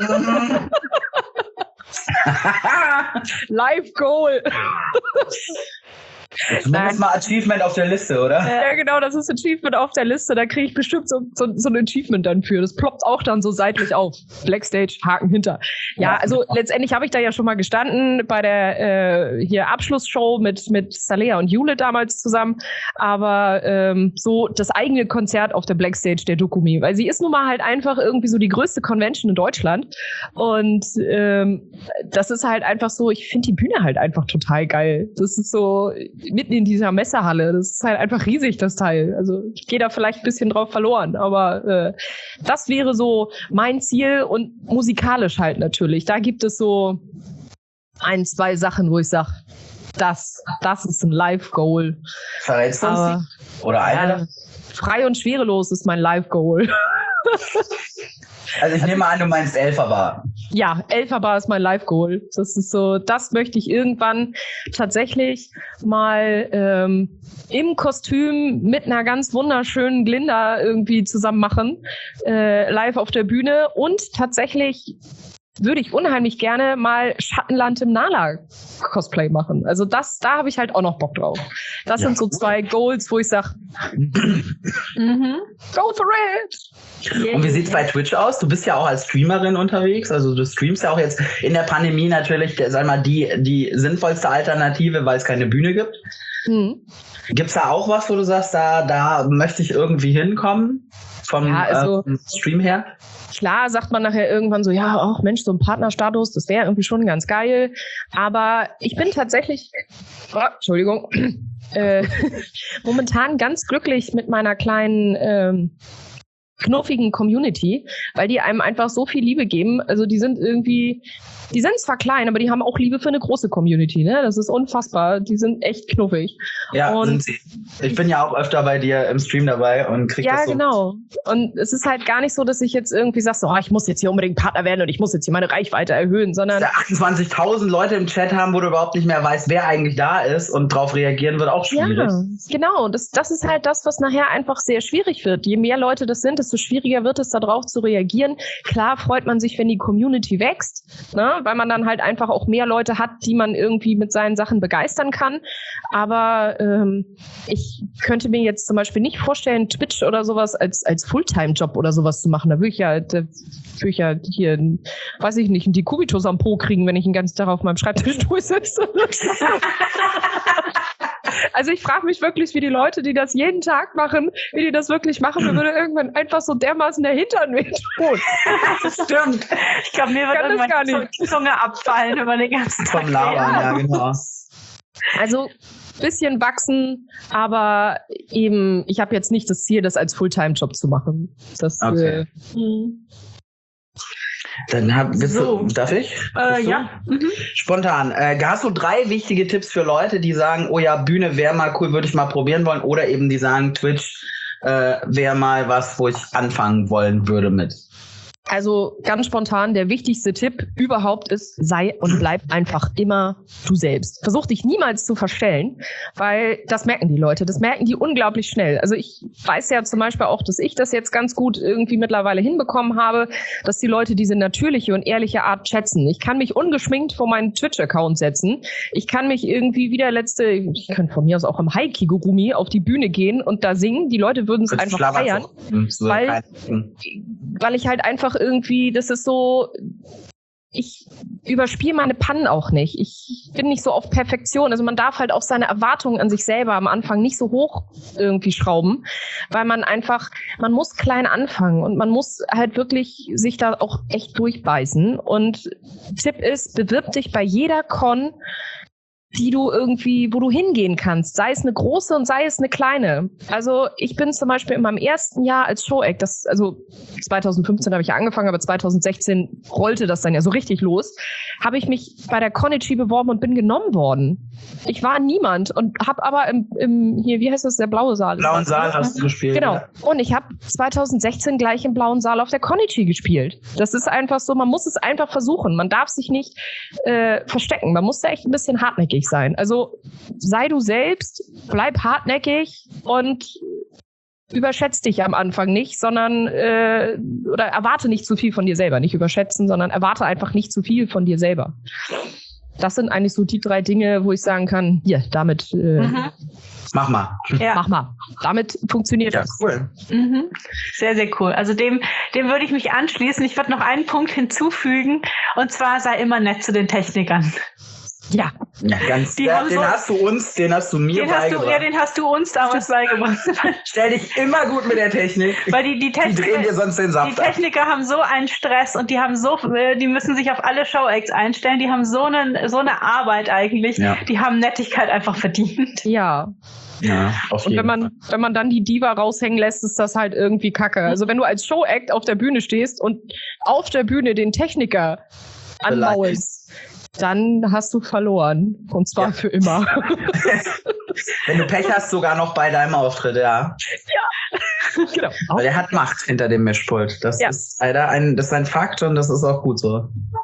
Live Goal. Zumindest mal Achievement auf der Liste, oder? Ja, genau, das ist Achievement auf der Liste. Da kriege ich bestimmt so ein Achievement dann für. Das ploppt auch dann so seitlich auf. Backstage, Haken hinter. Ja, also letztendlich habe ich da ja schon mal gestanden bei der hier Abschlussshow mit Salea und Jule damals zusammen. Aber so das eigene Konzert auf der Backstage der Dokumi. Weil sie ist nun mal halt einfach irgendwie so die größte Convention in Deutschland. Und das ist halt einfach so, ich finde die Bühne halt einfach total geil. Das ist so mitten in dieser Messehalle. Das ist halt einfach riesig, das Teil. Also ich gehe da vielleicht ein bisschen drauf verloren, aber das wäre so mein Ziel und musikalisch halt natürlich. Da gibt es so 1, 2 Sachen, wo ich sage, das ist ein Live-Goal. Verrätst du uns? Oder eine? Frei und schwerelos ist mein Live-Goal. Also ich nehme an, du meinst Elferbar. Ja, Elferbar ist mein Live-Goal. Das ist so, das möchte ich irgendwann tatsächlich mal im Kostüm mit einer ganz wunderschönen Glinda irgendwie zusammen machen, live auf der Bühne. Und tatsächlich würde ich unheimlich gerne mal Schattenland im Nala-Cosplay machen. Also da habe ich halt auch noch Bock drauf. Das sind so 2 Goals, wo ich sage, go for it! Und wie sieht's bei Twitch aus? Du bist ja auch als Streamerin unterwegs, also du streamst ja auch jetzt in der Pandemie natürlich, sag mal, die sinnvollste Alternative, weil es keine Bühne gibt. Mhm. Gibt's da auch was, wo du sagst, da möchte ich irgendwie hinkommen vom Stream her? Klar sagt man nachher irgendwann so, ja, ach Mensch, so ein Partnerstatus, das wäre irgendwie schon ganz geil. Aber ich bin tatsächlich, momentan ganz glücklich mit meiner kleinen knuffigen Community, weil die einem einfach so viel Liebe geben. Also die sind zwar klein, aber die haben auch Liebe für eine große Community, ne? Das ist unfassbar. Die sind echt knuffig. Ja, und sind sie. Ich bin ja auch öfter bei dir im Stream dabei und krieg das so. Ja, genau. Und es ist halt gar nicht so, dass ich jetzt irgendwie sage, so, ich muss jetzt hier unbedingt Partner werden und ich muss jetzt hier meine Reichweite erhöhen, sondern... Dass 28.000 Leute im Chat haben, wo du überhaupt nicht mehr weißt, wer eigentlich da ist und drauf reagieren wird auch schwierig. Ja, genau. Das ist halt das, was nachher einfach sehr schwierig wird. Je mehr Leute das sind, desto schwieriger wird es, da drauf zu reagieren. Klar freut man sich, wenn die Community wächst, ne? weil man dann halt einfach auch mehr Leute hat, die man irgendwie mit seinen Sachen begeistern kann. Aber ich könnte mir jetzt zum Beispiel nicht vorstellen, Twitch oder sowas als Fulltime-Job oder sowas zu machen. Da würde ich ja hier, weiß ich nicht, einen Dekubitus am Po kriegen, wenn ich den ganzen Tag auf meinem Schreibtisch durchsitze. Also ich frage mich wirklich, wie die Leute, die das jeden Tag machen, wie die das wirklich machen. Mir würde irgendwann einfach so dermaßen der Hintern wehtun. Das stimmt. Ich glaube, mir wird irgendwann die Zunge abfallen, wenn man den ganzen Tag Vom Labern, ja, genau. Also bisschen wachsen, aber eben, ich habe jetzt nicht das Ziel, das als Fulltime-Job zu machen. Das, okay. Dann darf ich? Ja. Mhm. Spontan. Hast du 3 wichtige Tipps für Leute, die sagen, oh ja, Bühne wäre mal cool, würde ich mal probieren wollen, oder eben die sagen, Twitch wäre mal was, wo ich anfangen wollen würde mit? Also ganz spontan, der wichtigste Tipp überhaupt ist, sei und bleib einfach immer du selbst. Versuch dich niemals zu verstellen, weil das merken die Leute, das merken die unglaublich schnell. Also ich weiß ja zum Beispiel auch, dass ich das jetzt ganz gut irgendwie mittlerweile hinbekommen habe, dass die Leute diese natürliche und ehrliche Art schätzen. Ich kann mich ungeschminkt vor meinen Twitch-Account setzen. Ich kann mich irgendwie ich kann von mir aus auch im High-Kigurumi auf die Bühne gehen und da singen. Die Leute würden es einfach feiern, weil ich halt einfach irgendwie, das ist so, ich überspiele meine Pannen auch nicht. Ich bin nicht so auf Perfektion. Also man darf halt auch seine Erwartungen an sich selber am Anfang nicht so hoch irgendwie schrauben, weil man muss klein anfangen und man muss halt wirklich sich da auch echt durchbeißen. Und Tipp ist, bewirb dich bei jeder Con, wo du hingehen kannst, sei es eine große und sei es eine kleine. Also ich bin zum Beispiel in meinem ersten Jahr als Show-Act, 2015 habe ich ja angefangen, aber 2016 rollte das dann ja so richtig los, habe ich mich bei der Konichi beworben und bin genommen worden. Ich war niemand und habe aber wie heißt das, der blaue Saal? Blauen Saal hast du gespielt. Genau. Ja. Und ich habe 2016 gleich im blauen Saal auf der Konichi gespielt. Das ist einfach so, man muss es einfach versuchen. Man darf sich nicht verstecken. Man muss da echt ein bisschen hartnäckig sein. Also sei du selbst, bleib hartnäckig und überschätz dich am Anfang nicht, sondern oder erwarte nicht zu viel von dir selber. Nicht überschätzen, sondern erwarte einfach nicht zu viel von dir selber. Das sind eigentlich so die 3 Dinge, wo ich sagen kann, hier, damit mach mal. Ja. Mach mal. Damit funktioniert das. Cool. Mhm. Sehr, sehr cool. Also dem würde ich mich anschließen. Ich würde noch einen Punkt hinzufügen, und zwar sei immer nett zu den Technikern. Ja. Ja, den hast du mir beigebracht. Den hast du uns damals beigebracht. Stell dich immer gut mit der Technik. Weil die drehen dir sonst den Saft ab. Die Techniker haben so einen Stress und die müssen sich auf alle Show-Acts einstellen. Die haben so eine Arbeit eigentlich. Ja. Die haben Nettigkeit einfach verdient. Ja. Ja, auf jeden Fall. Wenn man dann die Diva raushängen lässt, ist das halt irgendwie Kacke. Also wenn du als Show-Act auf der Bühne stehst und auf der Bühne den Techniker anmaulst, dann hast du verloren. Und zwar für immer. Wenn du Pech hast, sogar noch bei deinem Auftritt, ja. Ja. Genau. Weil er hat Macht hinter dem Mischpult. Das ist leider das ist ein Fakt und das ist auch gut so.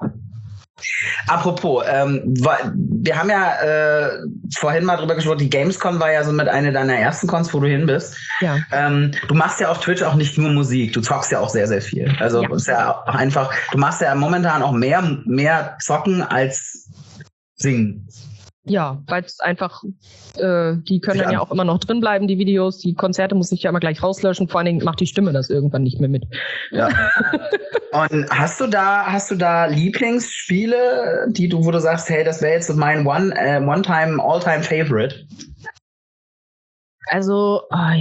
Apropos, wir haben ja vorhin mal drüber gesprochen, die Gamescom war ja so mit einer deiner ersten Cons, wo du hin bist. Ja. Du machst ja auf Twitch auch nicht nur Musik, du zockst ja auch sehr, sehr viel. Also ist ja auch einfach, du machst ja momentan auch mehr zocken als singen. Ja, weil es einfach, die können dann ja auch immer noch drin bleiben, die Videos. Die Konzerte muss ich ja immer gleich rauslöschen. Vor allen Dingen macht die Stimme das irgendwann nicht mehr mit. Ja. Und hast du da Lieblingsspiele, wo du sagst, hey, das wäre jetzt mein One-Time, All-Time Favorite? Also,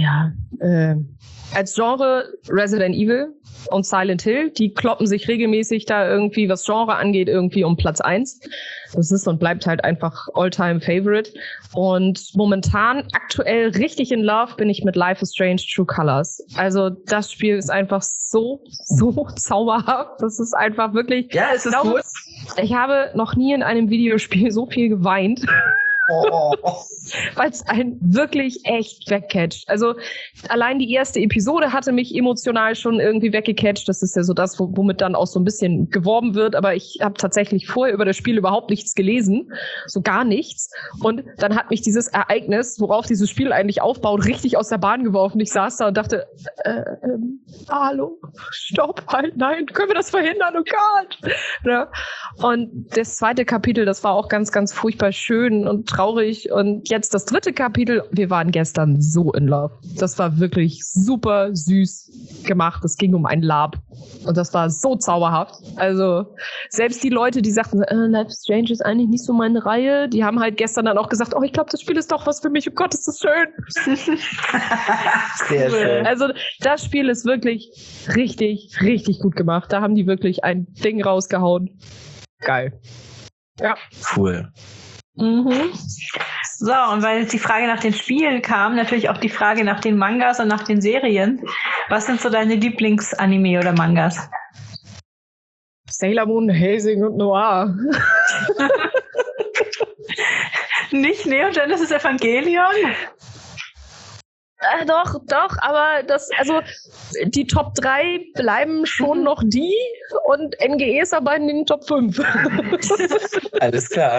als Genre Resident Evil und Silent Hill, die kloppen sich regelmäßig da irgendwie, was Genre angeht, irgendwie um Platz 1. Das ist und bleibt halt einfach All-Time Favorite. Und momentan aktuell richtig in Love bin ich mit Life is Strange True Colors. Also das Spiel ist einfach so zauberhaft. Das ist einfach wirklich... Ja, es ist gut. Ich habe noch nie in einem Videospiel so viel geweint Weil es einen wirklich echt wegcatcht. Also allein die erste Episode hatte mich emotional schon irgendwie weggecatcht. Das ist ja so das, womit dann auch so ein bisschen geworben wird. Aber ich habe tatsächlich vorher über das Spiel überhaupt nichts gelesen. So gar nichts. Und dann hat mich dieses Ereignis, worauf dieses Spiel eigentlich aufbaut, richtig aus der Bahn geworfen. Ich saß da und dachte, hallo, stopp, halt, nein, können wir das verhindern? Oh Gott! Ja. Und das zweite Kapitel, das war auch ganz, ganz furchtbar schön und traurig. Und jetzt das dritte Kapitel, wir waren gestern so in love. Das war wirklich super süß gemacht. Es ging um ein Lab. Und das war so zauberhaft. Also selbst die Leute, die sagten, Life is Strange ist eigentlich nicht so meine Reihe, die haben halt gestern dann auch gesagt, oh, ich glaube, das Spiel ist doch was für mich. Oh Gott, ist das schön. Sehr schön. Also das Spiel ist wirklich richtig, richtig gut gemacht. Da haben die wirklich ein Ding rausgehauen. Geil. Ja. Cool. Mhm. So, und weil jetzt die Frage nach den Spielen kam, natürlich auch die Frage nach den Mangas und nach den Serien. Was sind so deine Lieblingsanime oder Mangas? Sailor Moon, Hellsing und Noir. Nicht Neo Genesis Evangelion? Doch, aber die Top 3 bleiben schon noch die und NGE ist aber in den Top 5. Alles klar.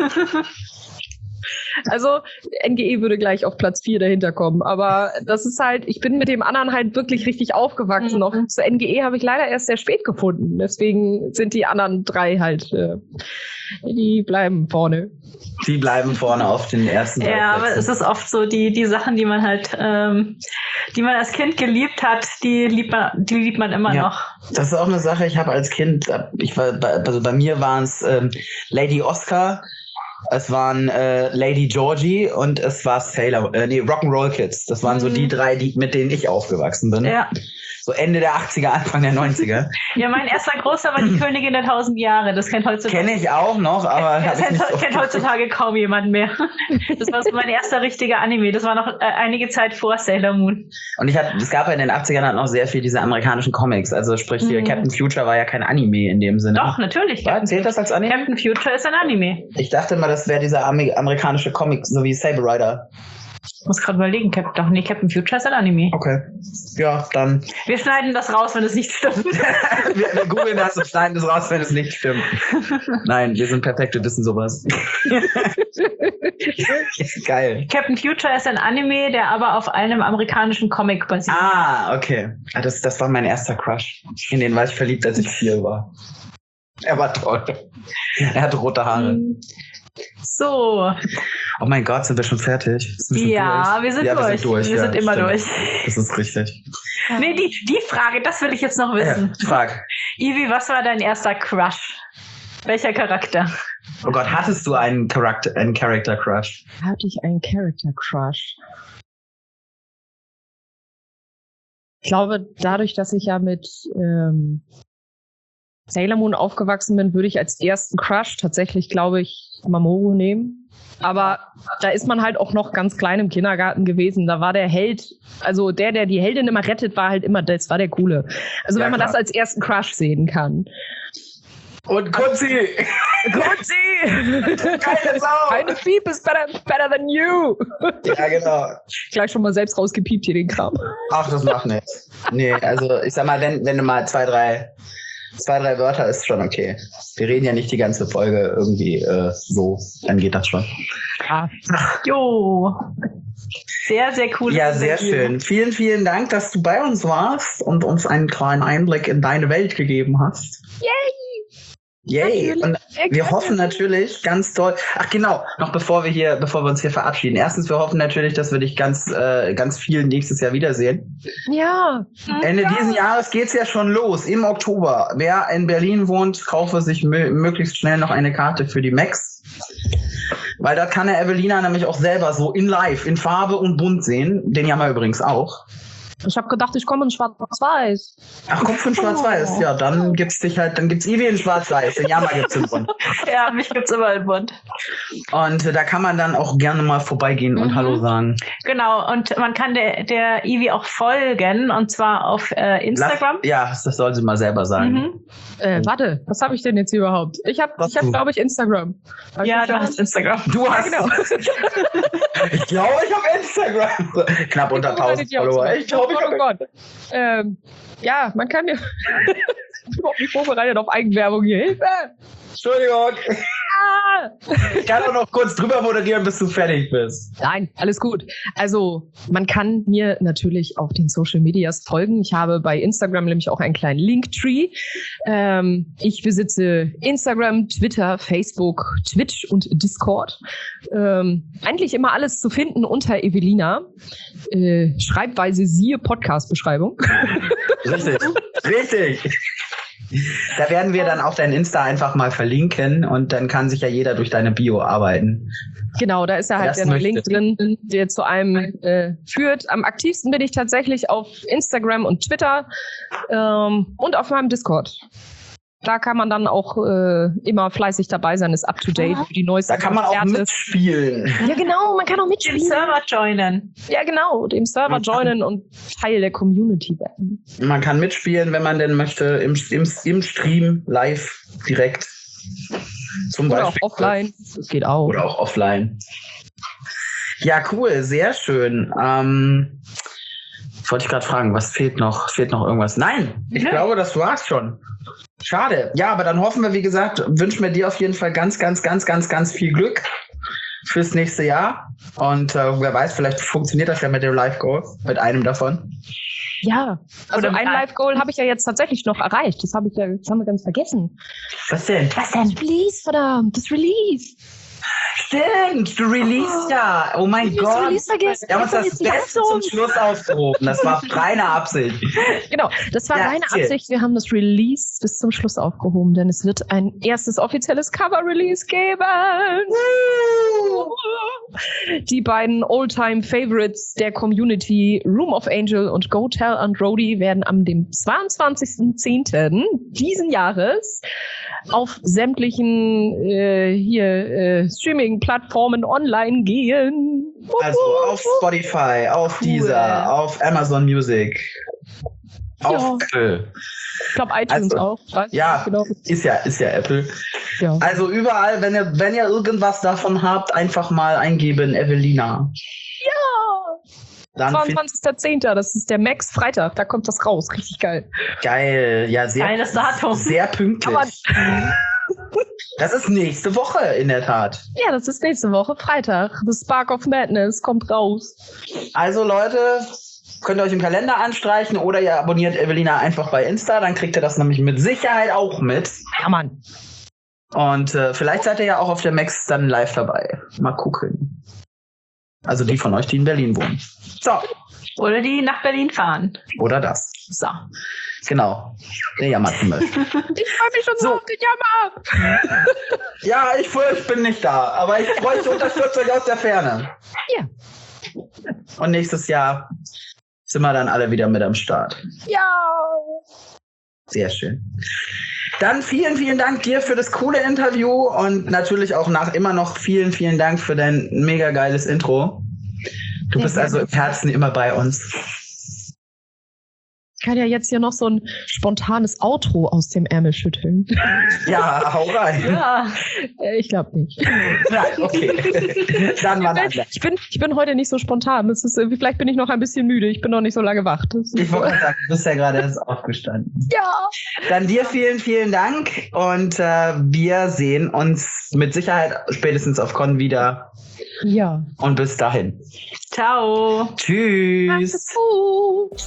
Also NGE würde gleich auf Platz 4 dahinter kommen, aber das ist halt, ich bin mit dem anderen halt wirklich richtig aufgewachsen. Noch zu NGE habe ich leider erst sehr spät gefunden, deswegen sind die anderen 3 halt, die bleiben vorne. Die bleiben vorne auf den ersten 3 Ja, Plätzen. aber es ist oft so, die Sachen, die man halt, die man als Kind geliebt hat, die liebt man immer noch. Das ist auch eine Sache, ich habe als Kind, bei mir waren es Lady Oscar, es waren Lady Georgie und es war Rock'n'Roll Kids. Das waren so die 3, mit denen ich aufgewachsen bin. Ja. So Ende der 80er, Anfang der 90er. Ja, mein erster großer war die Königin der 1000 Jahre. Das kennt heutzutage. Kenne ich auch noch, aber kennt heutzutage kaum jemand mehr. Das war so mein erster richtiger Anime. Das war noch einige Zeit vor Sailor Moon. Und es gab ja in den 80ern halt noch sehr viel diese amerikanischen Comics. Also sprich hier, Captain Future war ja kein Anime in dem Sinne. Doch, natürlich. Zählt das als Anime? Captain Future ist ein Anime. Ich dachte mal, das wäre dieser amerikanische Comic, so wie Saber Rider. Ich muss gerade überlegen, Captain Future ist ein Anime. Okay. Ja, dann. Wir schneiden das raus, wenn es nicht stimmt. wir googeln das und schneiden das raus, wenn es nicht stimmt. Nein, wir sind perfekt, wir wissen sowas. Geil. Captain Future ist ein Anime, der aber auf einem amerikanischen Comic basiert. Ah, okay. Das war mein erster Crush. In den war ich verliebt, als ich 4 war. Er war toll. Er hatte rote Haare. So. Oh mein Gott, sind wir schon fertig? Wir sind durch. Wir sind immer durch. Das ist richtig. Nee, die Frage, das will ich jetzt noch wissen. Frag. Ivi, was war dein erster Crush? Welcher Charakter? Oh Gott, hattest du einen Character Crush? Hatte ich einen Character Crush? Ich glaube, dadurch, dass ich ja mit Sailor Moon aufgewachsen bin, würde ich als ersten Crush tatsächlich, glaube ich, Mamoru nehmen. Aber da ist man halt auch noch ganz klein im Kindergarten gewesen. Da war der Held, also der die Heldin immer rettet, war halt immer, das war der Coole. Also ja, wenn man das als ersten Crush sehen kann. Und Kutzi! Geile Sau! Keine Piep is better than you! Ja, genau. Gleich schon mal selbst rausgepiept hier den Kram. Ach, das macht nichts. Nee, also ich sag mal, wenn du mal zwei, drei Wörter ist schon okay. Wir reden ja nicht die ganze Folge irgendwie so, dann geht das schon. Ja. Jo. Sehr, sehr cool. Ja, sehr schön. Vielen, vielen Dank, dass du bei uns warst und uns einen kleinen Einblick in deine Welt gegeben hast. Yay! Und wir hoffen natürlich ganz toll. Ach genau, noch bevor wir uns hier verabschieden. Erstens, wir hoffen natürlich, dass wir dich ganz viel nächstes Jahr wiedersehen. Ja. Ende diesen Jahres geht's ja schon los, im Oktober. Wer in Berlin wohnt, kaufe sich möglichst schnell noch eine Karte für die Max. Weil da kann der Evelina nämlich auch selber so in live, in Farbe und bunt sehen. Den haben wir übrigens auch. Ich habe gedacht, ich komme in Schwarz-Weiß. Ach, komm von Schwarz-Weiß. Ja, dann gibt's Ivi in Schwarz-Weiß. Den Jama gibt's in bunt. Ja, mich gibt's immer in bunt. Und da kann man dann auch gerne mal vorbeigehen und Hallo sagen. Genau, und man kann der Ivi auch folgen, und zwar auf Instagram. Das soll sie mal selber sagen. Warte, was habe ich denn jetzt hier überhaupt? Ich habe, glaube ich, Instagram. Ja, du hast Instagram. Du hast. Genau. Ich glaube, ich habe Instagram. Knapp unter 1000 Follower. Ich glaube, Oh Gott. Ja, man kann ja. Ich bin überhaupt nicht vorbereitet auf Eigenwerbung hier. Hilfe! Entschuldigung. Ah! Ich kann auch noch kurz drüber moderieren, bis du fertig bist. Nein, alles gut. Also, man kann mir natürlich auf den Social Medias folgen. Ich habe bei Instagram nämlich auch einen kleinen Linktree. Ich besitze Instagram, Twitter, Facebook, Twitch und Discord. Eigentlich immer alles zu finden unter Evelina. Schreibweise siehe Podcast-Beschreibung. Richtig. Da werden wir dann auch dein Insta einfach mal verlinken und dann kann sich ja jeder durch deine Bio arbeiten. Genau, da ist ja halt der Link drin, der zu einem führt. Am aktivsten bin ich tatsächlich auf Instagram und Twitter und auf meinem Discord. Da kann man dann auch immer fleißig dabei sein, ist up to date für die neuesten. Da kann man auch mitspielen. Ja, genau, man kann auch mitspielen. Dem Server joinen. Ja, genau, dem Server joinen und Teil der Community werden. Man kann mitspielen, wenn man denn möchte, im Stream live direkt. Zum Oder Beispiel. auch offline. Das geht auch. Oder auch offline. Ja, cool, sehr schön. Wollte ich gerade fragen, was fehlt noch? Fehlt noch irgendwas? Nein, ich glaube, das war's schon. Schade. Ja, aber dann hoffen wir, wie gesagt, wünschen wir dir auf jeden Fall ganz, ganz, ganz, ganz, ganz viel Glück fürs nächste Jahr. Und wer weiß, vielleicht funktioniert das ja mit dem Live-Goal, mit einem davon. Ja, also ein Live-Goal habe ich ja jetzt tatsächlich noch erreicht. Das haben wir ganz vergessen. Was denn? Das Release, verdammt, das Release. Stimmt, du released ja. Oh mein Gott. Wir haben uns das Beste zum Schluss aufgehoben. Das war reine Absicht. Genau, das war reine Absicht. Wir haben das Release bis zum Schluss aufgehoben, denn es wird ein erstes offizielles Cover-Release geben. Die beiden Oldtime-Favorites der Community, Room of Angel und Go Tell Andrody, werden am dem 22.10. diesen Jahres auf sämtlichen Streaming-Plattformen online gehen. Also auf Spotify, auf Deezer, auf Amazon Music, auf Apple. Ich glaube iTunes auch. Ja, genau. ist ja Apple. Ja. Also überall, wenn ihr irgendwas davon habt, einfach mal eingeben, Evelina. Ja! 22.10., das ist der Max Freitag, da kommt das raus. Richtig geil. Geil, ja, geiles Datum. Sehr pünktlich. Das ist nächste Woche, in der Tat. Ja, das ist nächste Woche, Freitag. The Spark of Madness kommt raus. Also Leute, könnt ihr euch im Kalender anstreichen oder ihr abonniert Evelina einfach bei Insta, dann kriegt ihr das nämlich mit Sicherheit auch mit. Ja, Mann. Und vielleicht seid ihr ja auch auf der Max dann live dabei. Mal gucken. Also die von euch, die in Berlin wohnen. So. Oder die nach Berlin fahren. Oder das. So. Genau. Der Jammer zum Beispiel. Ich freue mich schon so auf den Jammer. Ja, ich bin nicht da, aber ich unterstütze euch aus der Ferne. Ja. Und nächstes Jahr sind wir dann alle wieder mit am Start. Ja. Sehr schön. Dann vielen, vielen Dank dir für das coole Interview und natürlich auch immer noch vielen, vielen Dank für dein mega geiles Intro. Du bist also im Herzen immer bei uns. Ich kann ja jetzt hier noch so ein spontanes Outro aus dem Ärmel schütteln. Ja, hau rein. Ja. Ich glaube nicht. Nein, okay. Dann mal ich bin heute nicht so spontan. Das ist, vielleicht bin ich noch ein bisschen müde. Ich bin noch nicht so lange wach. Ich wollte sagen, du bist ja gerade erst aufgestanden. Ja. Dann dir vielen, vielen Dank und wir sehen uns mit Sicherheit spätestens auf Con wieder. Ja. Und bis dahin. Ciao. Tschüss. Mach's gut.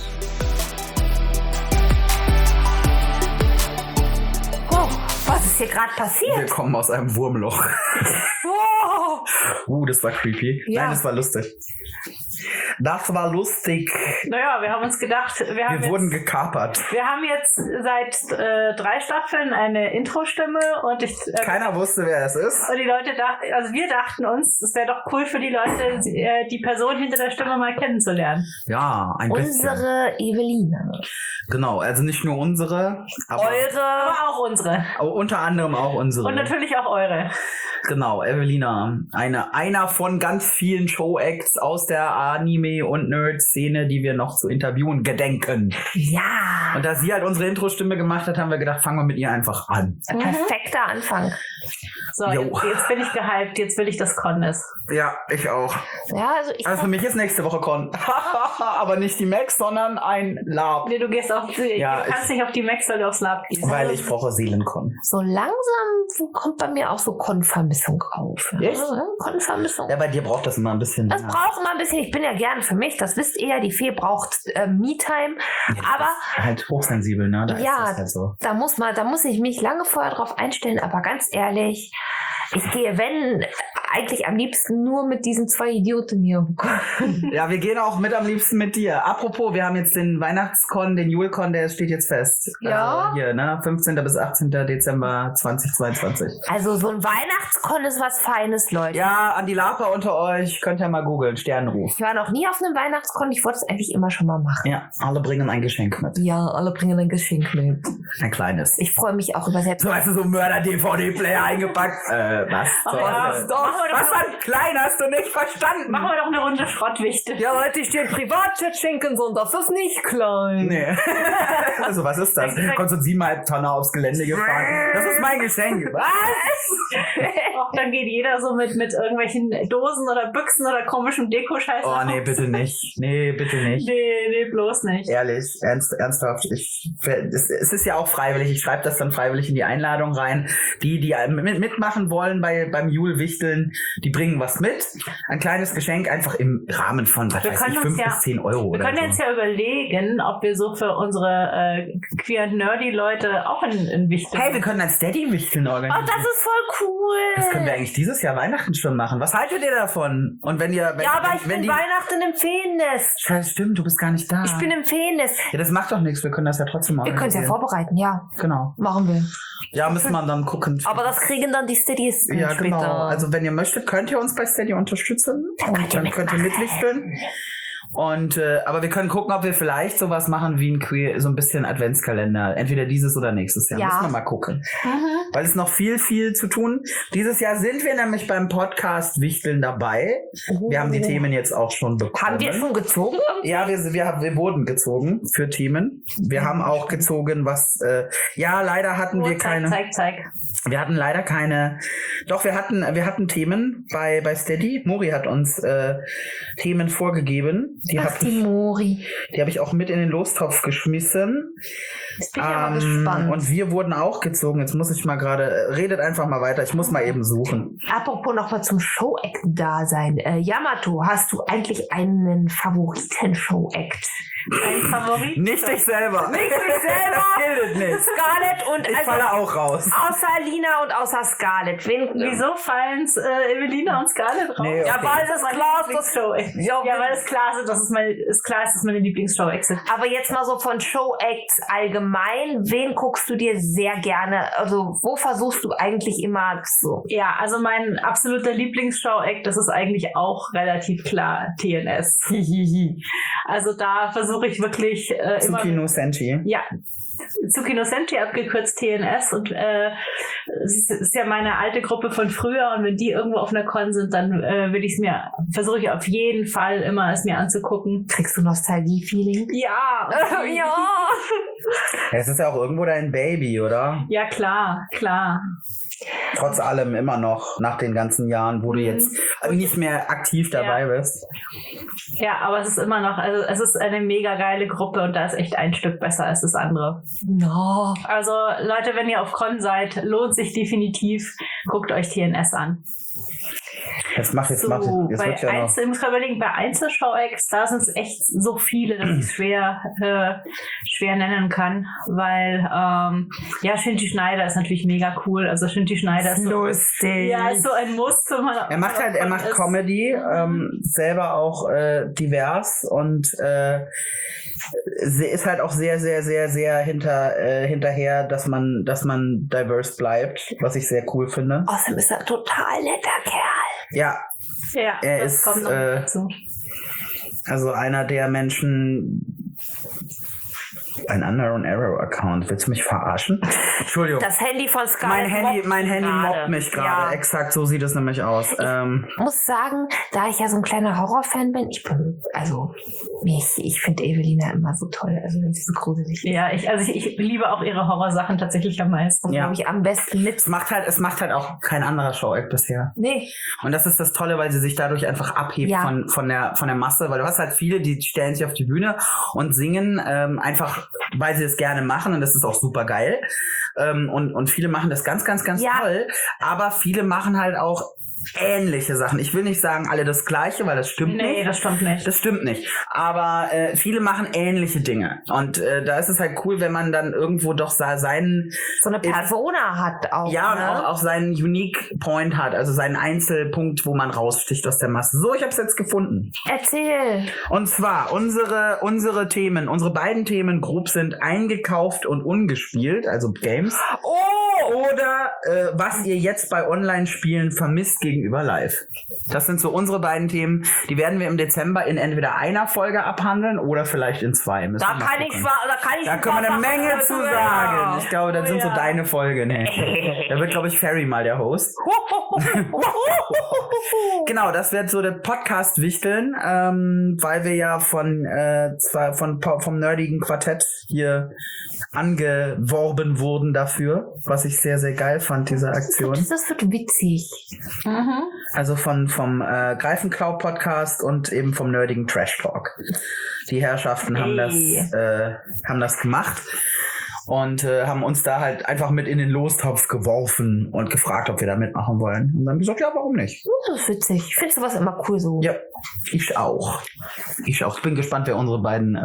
Was ist hier gerade passiert? Wir kommen aus einem Wurmloch. Wow. Das war creepy. Ja. Nein, das war lustig. Das war lustig. Naja, wir haben uns gedacht, Wir wurden gekapert. Wir haben jetzt seit 3 Staffeln eine Intro-Stimme und keiner wusste, wer es ist. Und die Leute dachten, also wir dachten uns, es wäre doch cool für die Leute, die Person hinter der Stimme mal kennenzulernen. Ja, ein bisschen. Unsere Evelina. Genau, also nicht nur unsere, aber auch unsere. Unter anderem auch unsere. Und natürlich auch eure. Genau, Evelina. Einer von ganz vielen Show-Acts aus der Anime- und Nerd-Szene, die wir noch zu interviewen gedenken. Ja. Und da sie halt unsere Intro-Stimme gemacht hat, haben wir gedacht, fangen wir mit ihr einfach an. Ein perfekter Anfang. So, jetzt bin ich gehypt, jetzt will ich, dass Con ist. Ja, ich auch. Ja, also für mich ist nächste Woche Con. Aber nicht die Max, sondern ein Lab. Nee, du kannst nicht auf die Max, weil du aufs Lab gehst. Weil ich brauche Seelenkon. So langsam kommt bei mir auch so Con-Vermissung auf. Echt? Con-Vermissung. Ja, bei dir braucht das immer ein bisschen. Das braucht immer ein bisschen. Ich bin ja gern für mich. Das wisst ihr ja. Die Fee braucht Me-Time. Ja, aber halt hochsensibel, ne? Da ja, ist das halt so. da muss ich mich lange vorher drauf einstellen. Aber ganz ehrlich, ich gehe, eigentlich am liebsten nur mit diesen 2 Idioten hier. Ja, wir gehen auch am liebsten mit dir. Apropos, wir haben jetzt den Weihnachtskon, den Julkon, der steht jetzt fest. Ja. Also hier, ne? 15. bis 18. Dezember 2022. Also so ein Weihnachtskon ist was Feines, Leute. Ja, an die Laper unter euch, könnt ihr mal googeln, Sternenruf. Ich war noch nie auf einem Weihnachtskon. Ich wollte es eigentlich immer schon mal machen. Ja, alle bringen ein Geschenk mit. Ja, alle bringen ein Geschenk mit. Ein kleines. Ich freue mich auch über selbst. So, weißt du, so Mörder-DVD-Player eingepackt. Was? Was an klein, hast du nicht verstanden? Machen wir doch eine Runde Schrottwichte. Ja, Leute, ich stehe Privatjet schenken, so, das ist nicht klein. Nee. Also, was ist das? Kommt so 7,5 Tonnen aufs Gelände gefahren. Das ist mein Geschenk. Was? Dann geht jeder so mit irgendwelchen Dosen oder Büchsen oder komischem Deko-Scheiß. Oh, nee, bitte nicht. Nee, bitte nicht. Nee, bloß nicht. Ehrlich, ernsthaft. Es ist ja auch freiwillig. Ich schreibe das dann freiwillig in die Einladung rein. Die mitmachen wollen beim Jule-Wichteln, die bringen was mit. Ein kleines Geschenk, einfach im Rahmen von, 5 bis 10 Euro. Wir können jetzt ja überlegen, ob wir so für unsere queer und nerdy Leute auch ein Wichteln. Hey, wir können ein Steady-Wichteln organisieren. Oh, das ist voll cool. Das können wir eigentlich dieses Jahr Weihnachten schon machen. Was haltet ihr davon? Und wenn ihr... aber ich bin Weihnachten im Feennest. Scheiße, stimmt, du bist gar nicht da. Ich bin im Feennest. Ja, das macht doch nichts. Wir können das ja trotzdem organisieren. Wir können es ja vorbereiten, ja. Genau. Machen wir. Ja, müssen wir dann gucken. Aber das kriegen dann die Steadies ja, später. Genau. Also wenn ihr möchtet, könnt ihr uns bei Steady unterstützen. Dann könnt ihr mitwichteln. Und aber wir können gucken, ob wir vielleicht sowas machen wie so ein bisschen Adventskalender. Entweder dieses oder nächstes Jahr. Ja. Müssen wir mal gucken. Weil es noch viel, viel zu tun. Dieses Jahr sind wir nämlich beim Podcast Wichteln dabei. Wir haben die Themen jetzt auch schon bekommen. Haben wir schon gezogen? Ja, wir wurden gezogen für Themen. Wir haben auch gezogen, was leider hatten wir keine. Zeig. Wir hatten leider keine. Doch, wir hatten Themen bei Steady. Mori hat uns Themen vorgegeben. Die Mori. Die habe ich auch mit in den Lostopf geschmissen. Jetzt bin ich aber gespannt. Und wir wurden auch gezogen. Jetzt muss ich mal gerade, redet einfach mal weiter. Ich muss mal eben suchen. Apropos noch mal zum Show-Act-Dasein. Yamato, hast du eigentlich einen Favoriten-Show-Act? Ein Favorit? Nicht dich selber. Nicht dich selber. Das gilt nicht. Scarlett und ich falle auch raus. Außer Lina und außer Scarlett. Wieso fallen Evelina und Scarlett raus? Nee, okay. Ja, weil das klar ist. Weil es klar ist, dass es meine Lieblingsshow-Acts sind. Aber jetzt mal so von Show-Acts allgemein. Wen guckst du dir sehr gerne? Also wo versuchst du eigentlich immer so? Ja, also mein absoluter Lieblingsshow-Act, das ist eigentlich auch relativ klar TNS. Also da versuche ich wirklich immer... Tsukino Senshi. Ja, Tsukino Senshi, abgekürzt TNS, und es ist ja meine alte Gruppe von früher, und wenn die irgendwo auf einer Con sind, dann versuche ich auf jeden Fall immer es mir anzugucken. Kriegst du Nostalgie-Feeling? Ja! Ja! Es ist ja auch irgendwo dein Baby, oder? Ja, klar. Trotz allem immer noch, nach den ganzen Jahren, wo du jetzt nicht mehr aktiv dabei bist. Ja, aber es ist immer noch, also es ist eine mega geile Gruppe, und da ist echt ein Stück besser als das andere. No. Also Leute, wenn ihr auf Con seid, lohnt sich definitiv, guckt euch TNS an. Jetzt mach. Jetzt bei wird ja noch. ich muss mal überlegen, bei Einzelschau-Acts, da sind es echt so viele, dass ich es schwer nennen kann, weil Shinji Schneider ist natürlich mega cool. Also Shinji Schneider ist lustig. Ja, ist so ein Muss. Er macht Comedy, selber auch divers und ist halt auch sehr, sehr, sehr, sehr hinterher, dass man diverse bleibt, was ich sehr cool finde. Außerdem ist er ein total netter Kerl. Ja, er das ist kommt noch dazu. Also einer der Menschen. Ein Unknown Arrow Account. Willst du mich verarschen? Entschuldigung. Das Handy von Scarlett. Mein Handy mobbt mich gerade. Ja. Exakt, so sieht es nämlich aus. Ich muss sagen, da ich ja so ein kleiner Horrorfan bin, ich finde Evelina immer so toll. Also wenn sie so gruselig ist. Ja, ich liebe auch ihre Horrorsachen tatsächlich am meisten. Glaube ich am besten mit. Es macht halt auch kein anderer Show-Act bisher. Nee. Und das ist das Tolle, weil sie sich dadurch einfach abhebt von der Masse, weil du hast halt viele, die stellen sich auf die Bühne und singen einfach, weil sie es gerne machen, und das ist auch super geil. Und viele machen das ganz, ganz, ganz toll, aber viele machen halt auch ähnliche Sachen. Ich will nicht sagen, alle das Gleiche, weil das stimmt nicht. Nee, das stimmt nicht. Das stimmt nicht. Aber viele machen ähnliche Dinge. Und da ist es halt cool, wenn man dann irgendwo doch seinen... So eine Persona hat auch. Ja, ne? und auch seinen Unique Point hat. Also seinen Einzelpunkt, wo man raussticht aus der Masse. So, ich habe es jetzt gefunden. Erzähl. Und zwar, unsere Themen, unsere beiden Themen grob sind eingekauft und ungespielt, also Games. Oder was ihr jetzt bei Online-Spielen vermisst gegenüber live. Das sind so unsere beiden Themen. Die werden wir im Dezember in entweder einer Folge abhandeln oder vielleicht in 2. Da können wir eine Menge zu sagen. Ich glaube, das sind so deine Folgen. Hey. Da wird, glaube ich, Ferry mal der Host. Genau, das wird so der Podcast wichteln, weil wir ja vom nerdigen Quartett hier angeworben wurden dafür, was ich sehr, sehr geil fand, diese Aktion. Das wird witzig. Mhm. Also vom Greifenklau Podcast und eben vom nerdigen Trash Talk. Die Herrschaften haben das gemacht und haben uns da halt einfach mit in den Lostopf geworfen und gefragt, ob wir da mitmachen wollen. Und dann gesagt, ja, warum nicht? Das ist witzig. Ich finde sowas immer cool so. Ja, ich auch. Ich bin gespannt, wer unsere beiden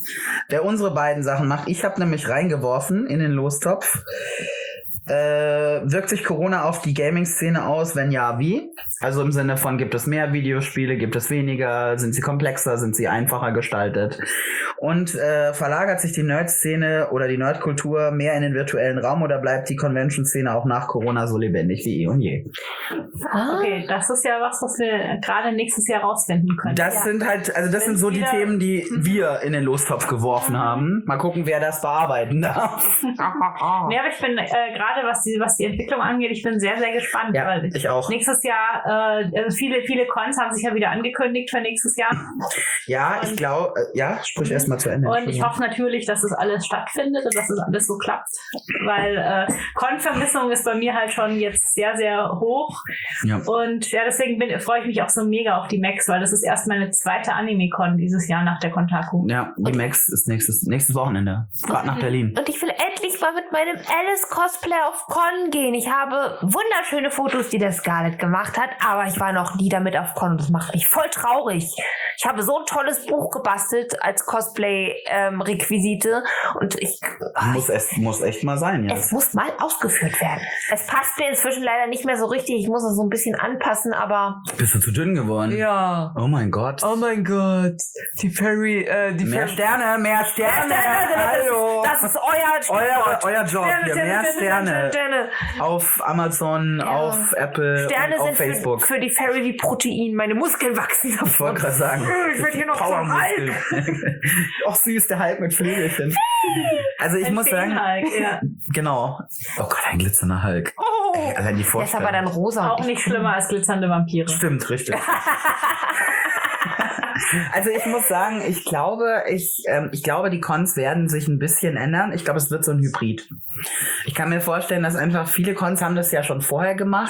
Sachen macht. Ich habe nämlich reingeworfen in den Lostopf. Wirkt sich Corona auf die Gaming-Szene aus? Wenn ja, wie? Also im Sinne von, gibt es mehr Videospiele, gibt es weniger, sind sie komplexer, sind sie einfacher gestaltet? Und verlagert sich die Nerd-Szene oder die Nerdkultur mehr in den virtuellen Raum oder bleibt die Convention-Szene auch nach Corona so lebendig wie eh und je? Okay, das ist ja was wir gerade nächstes Jahr rausfinden können. Das sind so die Themen, die wir in den Lostopf geworfen haben. Mal gucken, wer das bearbeiten darf. Ja, aber ich bin gerade, was die Entwicklung angeht, ich bin sehr, sehr gespannt. Ja, weil ich auch. Nächstes Jahr, viele Cons haben sich ja wieder angekündigt für nächstes Jahr. Ja, ich glaube, sprich erst mal zu Ende. Und ich hoffe natürlich, dass das alles stattfindet und dass das alles so klappt, weil Con-Vermissung ist bei mir halt schon jetzt sehr, sehr hoch. Ja. Und ja, deswegen freue ich mich auch so mega auf die Max, weil das ist erst meine zweite Anime-Con dieses Jahr nach der Kontaku. Ja, die Max ist nächstes Wochenende. Fahrt nach Berlin. Und ich will endlich mal mit meinem Alice-Cosplay auf Con gehen. Ich habe wunderschöne Fotos, die der Scarlett gemacht hat, aber ich war noch nie damit auf Con. Das macht mich voll traurig. Ich habe so ein tolles Buch gebastelt als Cosplay-Requisite und muss echt mal sein. Ja. Es muss mal ausgeführt werden. Es passt mir inzwischen leider nicht mehr so richtig. Ich muss es so ein bisschen anpassen, aber... Bist du zu dünn geworden? Ja. Oh mein Gott. Die Fairy... mehr Sterne. Hallo. Das ist euer Job hier. Mehr Sterne. Auf Amazon, auf Apple, Sterne und auf sind Facebook. Für die Fairy wie Protein. Meine Muskeln wachsen davon. Ich wollte gerade sagen. Ich werde hier noch zum Hulk. Och süß, der Hulk mit Flügelchen. Also ich muss sagen... Hulk, ja. Genau. Oh Gott, ein glitzernder Hulk. Oh. Allein die Vorstellung. Der ist aber dann rosa. Auch nicht schlimmer als glitzernde Vampire. Stimmt, richtig. Also ich muss sagen, ich glaube, die Cons werden sich ein bisschen ändern. Ich glaube, es wird so ein Hybrid. Ich kann mir vorstellen, dass einfach viele Cons haben das ja schon vorher gemacht,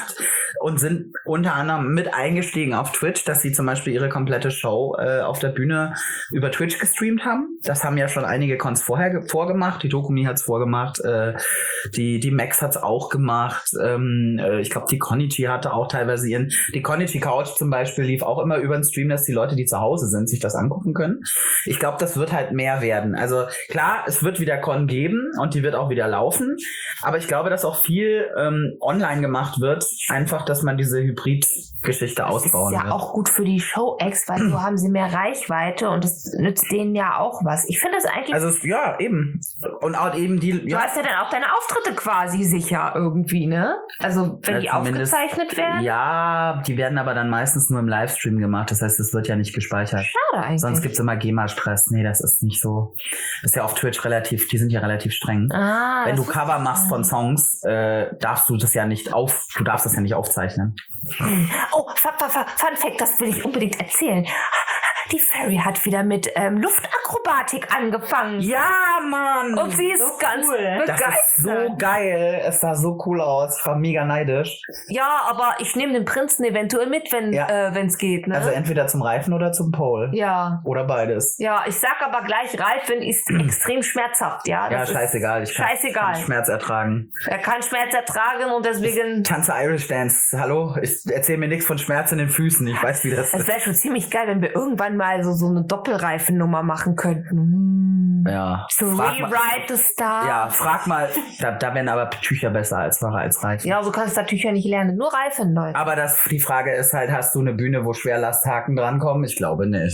und sind unter anderem mit eingestiegen auf Twitch, dass sie zum Beispiel ihre komplette Show auf der Bühne über Twitch gestreamt haben. Das haben ja schon einige Cons vorgemacht. Die Dokumi hat's vorgemacht. Die Max hat's auch gemacht. Ich glaube, die Konichi hatte auch teilweise die Konichi Couch zum Beispiel lief auch immer über den Stream, dass die Leute, die zu Hause sind, sich das angucken können. Ich glaube, das wird halt mehr werden. Also klar, es wird wieder Con geben und die wird auch wieder laufen. Aber ich glaube, dass auch viel online gemacht wird. Einfach, dass man diese Hybrid-Geschichte ausbauen wird. Das ist ja auch gut für die Show-Acts, weil so haben sie mehr Reichweite und das nützt denen ja auch was. Ich finde das eigentlich... Also ja, eben. Und auch eben die... Du hast ja dann auch deine Auftritte quasi sicher irgendwie, ne? Also wenn die aufgezeichnet werden? Ja, die werden aber dann meistens nur im Livestream gemacht. Das heißt, es wird ja nicht gespeichert. Schade eigentlich. Sonst gibt's immer GEMA-Stress. Nee, das ist nicht so. Das ist ja auf Twitch die sind ja relativ streng. Wenn du Cover machst von Songs, darfst du das ja nicht aufzeichnen. Oh, Fun Fact, das will ich unbedingt erzählen. Die Fairy hat wieder mit Luftakrobatik angefangen. Ja, Mann! Und sie ist so ganz begeistert. Das ist so geil. Es sah so cool aus. Ich war mega neidisch. Ja, aber ich nehme den Prinzen eventuell mit, wenn es geht. Ne? Also entweder zum Reifen oder zum Pole. Ja. Oder beides. Ja, ich sag aber gleich, Reifen ist extrem schmerzhaft. Ja, das scheißegal. Ich kann Schmerz ertragen. Er kann Schmerz ertragen und deswegen... Ich tanze Irish Dance. Hallo? Ich erzähle mir nichts von Schmerz in den Füßen. Ich weiß, wie das ist. Es wäre schon ziemlich geil, wenn wir irgendwann mal so eine Doppelreifennummer machen könnten. Ja. So Rewrite the Star. Ja, frag mal. Da wären aber Tücher besser als Reifen. Ja, so kannst du da Tücher nicht lernen. Nur Reifen, Leute. Aber die Frage ist halt, hast du eine Bühne, wo Schwerlasthaken drankommen? Ich glaube nicht.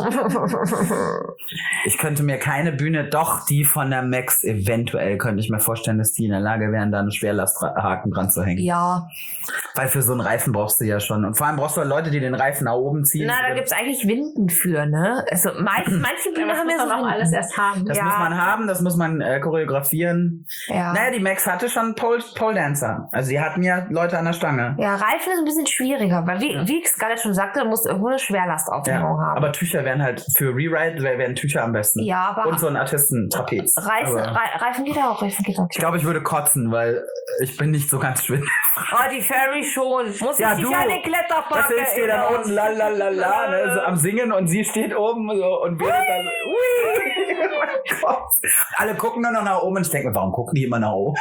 Ich könnte mir keine Bühne, doch die von der Max eventuell, könnte ich mir vorstellen, dass die in der Lage wären, da einen Schwerlasthaken dran zu hängen. Ja. Weil für so einen Reifen brauchst du ja schon. Und vor allem brauchst du Leute, die den Reifen nach oben ziehen. Na, da gibt's eigentlich Winden für, ne? Also manche Bühnen haben ja so auch alles erst haben. Das muss man haben, das muss man choreografieren. Ja. Naja, die Max hatte schon Pole Dancer. Also die hatten ja Leute an der Stange. Ja, Reifen ist ein bisschen schwieriger, weil wie Scarlett schon sagte, du musst irgendwo eine Schwerlastaufhängung haben. Aber Tücher wären halt für Rewrite, wären Tücher am besten. Ja, aber... Und so ein Artistentrapez. Reifen geht auch. Ich glaube, ich würde kotzen, weil ich bin nicht so ganz schwindelig. Oh, die Fairy schon. Muss ich nicht an den Kletterpark erinnern. Ich stehe dann unten lalalala, ne, so am Singen und sie steht oben so und wir dann so, alle gucken nur noch nach oben und ich denke mir, warum gucken die immer nach oben?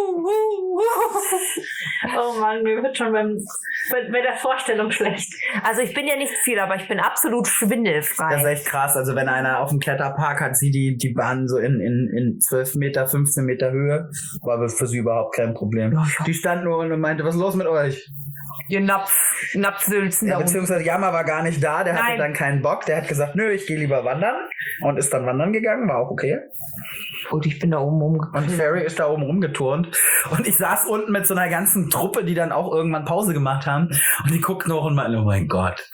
Oh Mann, mir wird schon bei der Vorstellung schlecht. Also ich bin ja nicht viel, aber ich bin absolut schwindelfrei. Das ist echt krass. Also wenn einer auf dem Kletterpark hat, sie die Bahn so in 12 Meter, 15 Meter Höhe, war für sie überhaupt kein Problem. Die stand nur und meinte, was ist los mit euch? Ihr Napfsülzen. Ja, beziehungsweise Jammer war gar nicht da, der hatte dann keinen Bock. Der hat gesagt, nö, ich gehe lieber wandern und ist dann wandern gegangen, war auch okay. Und ich bin da oben rumgeturnt. Und Fairy ist da oben rumgeturnt. Und ich saß unten mit so einer ganzen Truppe, die dann auch irgendwann Pause gemacht haben. Und die guckten hoch und meinten, oh mein Gott.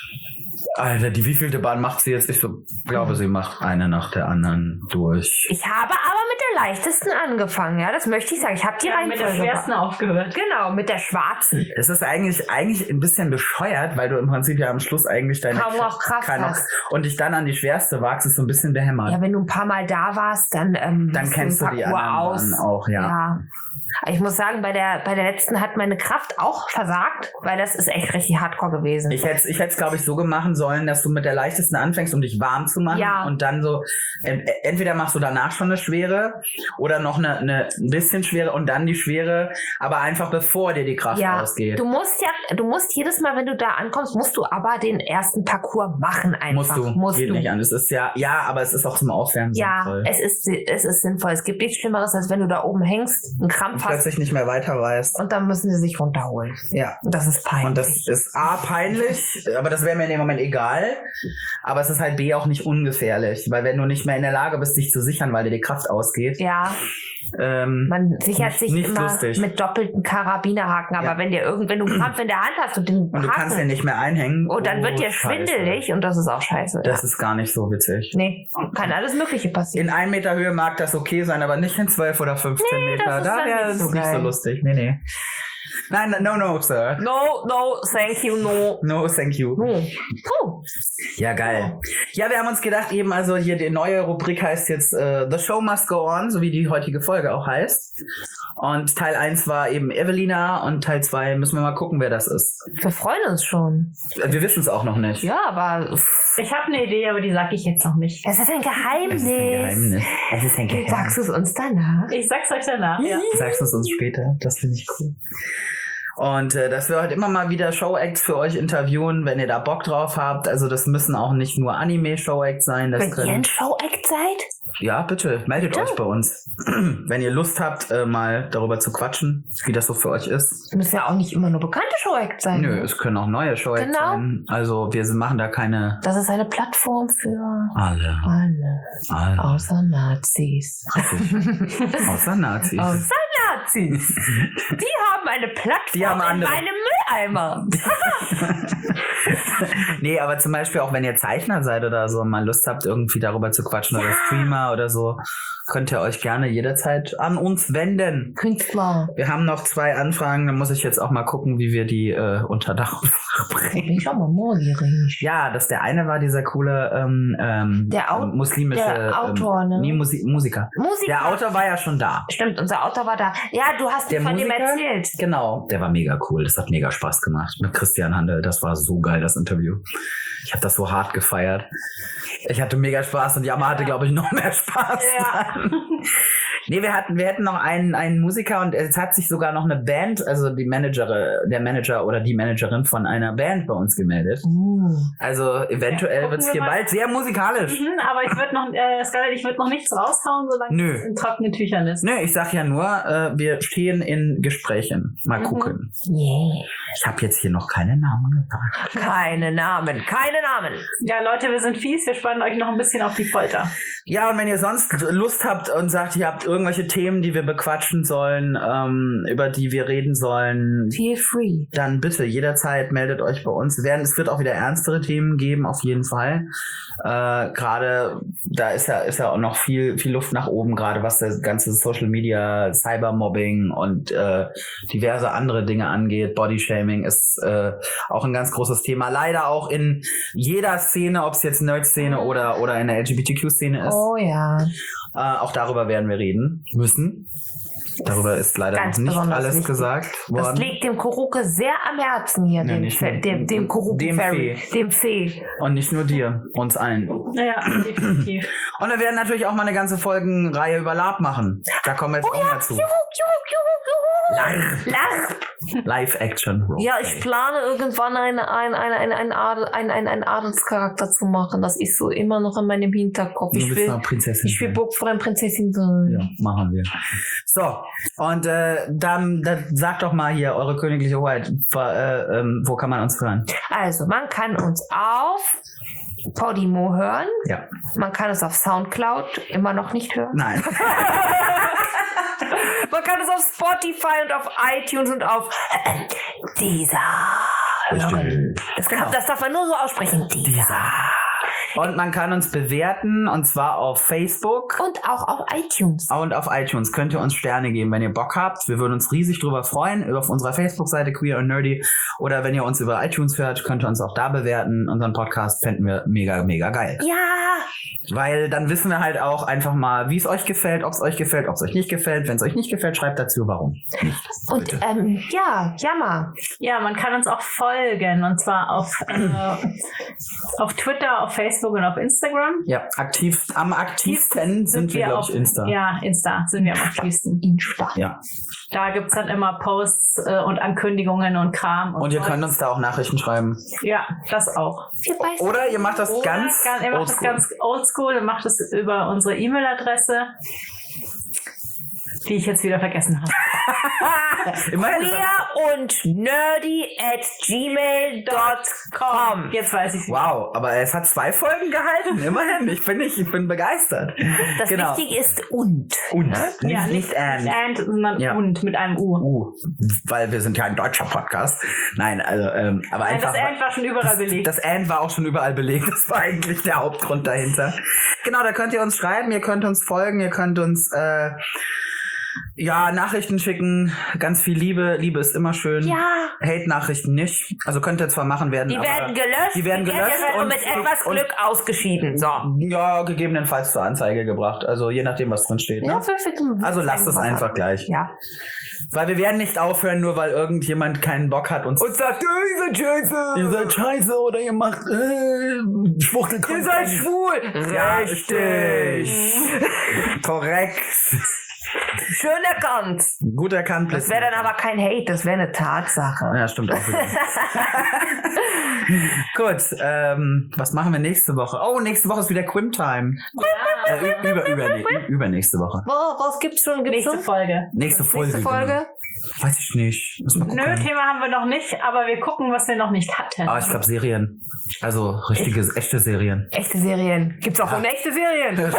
Alter, die wievielte Bahn macht sie jetzt? Ich glaube, sie macht eine nach der anderen durch. Ich habe aber mit der leichtesten angefangen, ja, das möchte ich sagen. Ich habe die mit der schwersten aufgehört. Genau, mit der schwarzen. Es ist eigentlich ein bisschen bescheuert, weil du im Prinzip ja am Schluss eigentlich deine kaum noch Kraft hast. Und dich dann an die schwerste wagst, ist so ein bisschen behämmert. Ja, wenn du ein paar Mal da warst, dann kennst du die anderen auch, ja. Ich muss sagen, bei der letzten hat meine Kraft auch versagt, weil das ist echt richtig hardcore gewesen. Ich hätte es, glaube ich, so machen sollen, dass du mit der leichtesten anfängst, um dich warm zu machen. Ja. Und dann so, entweder machst du danach schon eine schwere oder noch eine ein bisschen schwere und dann die schwere, aber einfach bevor dir die Kraft ausgeht. Du musst jedes Mal, wenn du da ankommst, musst du aber den ersten Parcours machen einfach. Geht nicht an. Es ist aber es ist auch zum Aufwärmen sinnvoll. Ja, es ist sinnvoll. Es gibt nichts Schlimmeres, als wenn du da oben hängst, einen Krampf hast. Plötzlich nicht mehr weiter weißt. Und dann müssen sie sich runterholen. Ja. Und das ist peinlich. Und das ist A, peinlich, aber das wäre mir in dem Moment egal. Aber es ist halt B, auch nicht ungefährlich. Weil wenn du nicht mehr in der Lage bist, dich zu sichern, weil dir die Kraft ausgeht. Ja. Man sichert sich immer lustig mit doppelten Karabinerhaken. Aber wenn du einen Krampf in der Hand hast und den Haken, du kannst den nicht mehr einhängen. Und dann wird dir schwindelig und das ist auch scheiße. Das ist gar nicht so witzig. Nee, kann alles Mögliche passieren. In 1 Meter Höhe mag das okay sein, aber nicht in 12 oder 15 Meter. Da wäre es nicht so lustig. Nee. Nein, no, sir. No, thank you, no. No, thank you. No. Puh. Ja, geil. Ja, wir haben uns gedacht, eben, also hier die neue Rubrik heißt jetzt The Show Must Go On, so wie die heutige Folge auch heißt. Und Teil 1 war eben Evelina und Teil 2 müssen wir mal gucken, wer das ist. Wir freuen uns schon. Wir wissen es auch noch nicht. Ja, aber Ich habe eine Idee, aber die sage ich jetzt noch nicht. es ist ein Geheimnis. Es ist ein Geheimnis. Sagst du es uns danach? Ich sag's euch danach. Ja. Sagst du es uns später? Das finde ich cool. Und dass wir heute immer mal wieder Show-Acts für euch interviewen, wenn ihr da Bock drauf habt. Also das müssen auch nicht nur Anime-Show-Acts sein. Das Wenn ihr ein Show-Act seid? Ja, bitte, meldet euch bei uns. Wenn ihr Lust habt, mal darüber zu quatschen, wie das so für euch ist. Müssen ja auch nicht immer nur bekannte Show-Acts sein. Nö, es können auch neue Show-Acts sein. Also wir machen da keine... Das ist eine Plattform für Alle. Außer Nazis. Außer Nazis. Außer Nazis. Die haben eine Plattform Die haben andere. in meinem Mülleimer. Nee, aber zum Beispiel auch wenn ihr Zeichner seid oder so, mal Lust habt, irgendwie darüber zu quatschen oder Streamer oder so, könnt ihr euch gerne jederzeit an uns wenden. Künstler. Wir haben noch 2 Anfragen, da muss ich jetzt auch mal gucken, wie wir die unter Dach und Fach bringen. Bin ich auch mal neugierig. Ja, der eine war dieser coole muslimische der Autor, ne? Nee, Musiker. Der Autor war ja schon da. Stimmt, unser Autor war da. Ja, du hast Der von Musiker, dem erzählt. Genau, der war mega cool. Das hat mega Spaß gemacht mit Christian Handel. Das war so geil, das Interview. Ich habe das so hart gefeiert. Ich hatte mega Spaß und Jammer hatte, glaube ich, noch mehr Spaß. Ja. Nee, wir hätten noch einen Musiker und es hat sich sogar noch eine Band, also der Manager oder die Managerin von einer Band bei uns gemeldet. Also eventuell wird es hier bald sehr musikalisch. Aber ich würde noch, Scarlett, ich würde noch nichts raushauen, solange es in trockenen Tüchern ist. Nö, ich sag ja nur, wir stehen in Gesprächen. Mal gucken. Yeah. Ich habe jetzt hier noch keine Namen gesagt. Keine Namen. Ja, Leute, wir sind fies, wir spannen euch noch ein bisschen auf die Folter. Ja, und wenn ihr sonst Lust habt und sagt, ihr habt irgendwelche Themen, die wir bequatschen sollen, über die wir reden sollen, Feel free. dann bitte jederzeit meldet euch bei uns. Es wird auch wieder ernstere Themen geben, auf jeden Fall. Gerade da ist ja auch noch viel Luft nach oben, gerade was das ganze Social Media, Cybermobbing und diverse andere Dinge angeht. Bodyshaming ist auch ein ganz großes Thema. Leider auch in jeder Szene, ob es jetzt Nerd-Szene oder in der LGBTQ-Szene ist. Oh ja. Auch darüber werden wir reden müssen. Darüber ist leider noch nicht alles wichtig gesagt worden. Das liegt dem Kuruke sehr am Herzen hier, dem Kuruke-Fairy, dem Fee. Und nicht nur dir, uns allen. Ja, definitiv. Und wir werden natürlich auch mal eine ganze Folgenreihe über LARP machen. Da kommen wir jetzt auch dazu. Live-Action. Ja, ich plane irgendwann einen Adelscharakter zu machen. Das ist so immer noch in meinem Hinterkopf. Ich will Burgfreien-Prinzessin sein. Ja, machen wir. So, und dann sagt doch mal hier, eure königliche Hoheit, wo kann man uns hören? Also, man kann uns auf Podimo hören. Ja. Man kann es auf Soundcloud immer noch nicht hören. Nein. Man kann es auf Spotify und auf iTunes und auf dieser hören. Das darf man nur so aussprechen. Dieser. Und man kann uns bewerten, und zwar auf Facebook. Und auch auf iTunes. Und auf iTunes könnt ihr uns Sterne geben, wenn ihr Bock habt. Wir würden uns riesig drüber freuen. Auf unserer Facebook-Seite Queer and Nerdy. Oder wenn ihr uns über iTunes hört, könnt ihr uns auch da bewerten. Unseren Podcast fänden wir mega, mega geil. Ja. Weil dann wissen wir halt auch einfach mal, wie es euch gefällt, ob es euch gefällt, ob es euch nicht gefällt. Wenn es euch nicht gefällt, schreibt dazu, warum nicht. Und Jammer. Ja, man kann uns auch folgen. Und zwar auf Twitter, auf Facebook und auf Instagram. Ja, am aktivsten sind wir, glaube ich, Insta. Ja, Insta sind wir am aktivsten. Insta. Ja. Da gibt es dann immer Posts und Ankündigungen und Kram. Und ihr könnt uns da auch Nachrichten schreiben. Ja, das auch. Oder ihr macht das ganz oldschool und macht es über unsere E-Mail-Adresse, die ich jetzt wieder vergessen habe. Queer und nerdy@gmail.com. Jetzt weiß ich es. Wow, aber es hat 2 Folgen gehalten. Immerhin. Ich bin begeistert. Das Wichtige ist und. Und. Ja, nicht and, sondern und mit einem U. Weil wir sind ja ein deutscher Podcast. Nein, also, aber einfach. Das and war schon überall belegt. Das and war auch schon überall belegt. Das war eigentlich der Hauptgrund dahinter. Genau, da könnt ihr uns schreiben, ihr könnt uns folgen, ihr könnt uns Ja, Nachrichten schicken, ganz viel Liebe. Liebe ist immer schön. Ja. Hate-Nachrichten nicht. Also könnt ihr zwar machen, werden Die aber werden gelöscht. Die werden gelöscht und mit etwas Glück ausgeschieden. So. Ja, gegebenenfalls zur Anzeige gebracht. Also je nachdem, was drin steht. Ne? Also lasst es einfach gleich. Ja. Weil wir werden nicht aufhören, nur weil irgendjemand keinen Bock hat und sagt, ihr seid scheiße. Ihr seid scheiße oder ihr macht Schwuchtel. Ihr seid schwul. Ja, richtig. Korrekt. Schön erkannt. Gut erkannt. Das wäre dann aber kein Hate, das wäre eine Tatsache. Ja, stimmt auch wieder. Gut, was machen wir nächste Woche? Oh, nächste Woche ist wieder Quim-Time. Übernächste Woche. Was gibt's schon? Nächste Folge. Nächste Folge. Genau. Weiß ich nicht. Nö, Thema haben wir noch nicht, aber wir gucken, was wir noch nicht hatten. Ich glaube Serien. Also richtige, echte Serien. Echte Serien. Gibt's auch unechte Serien.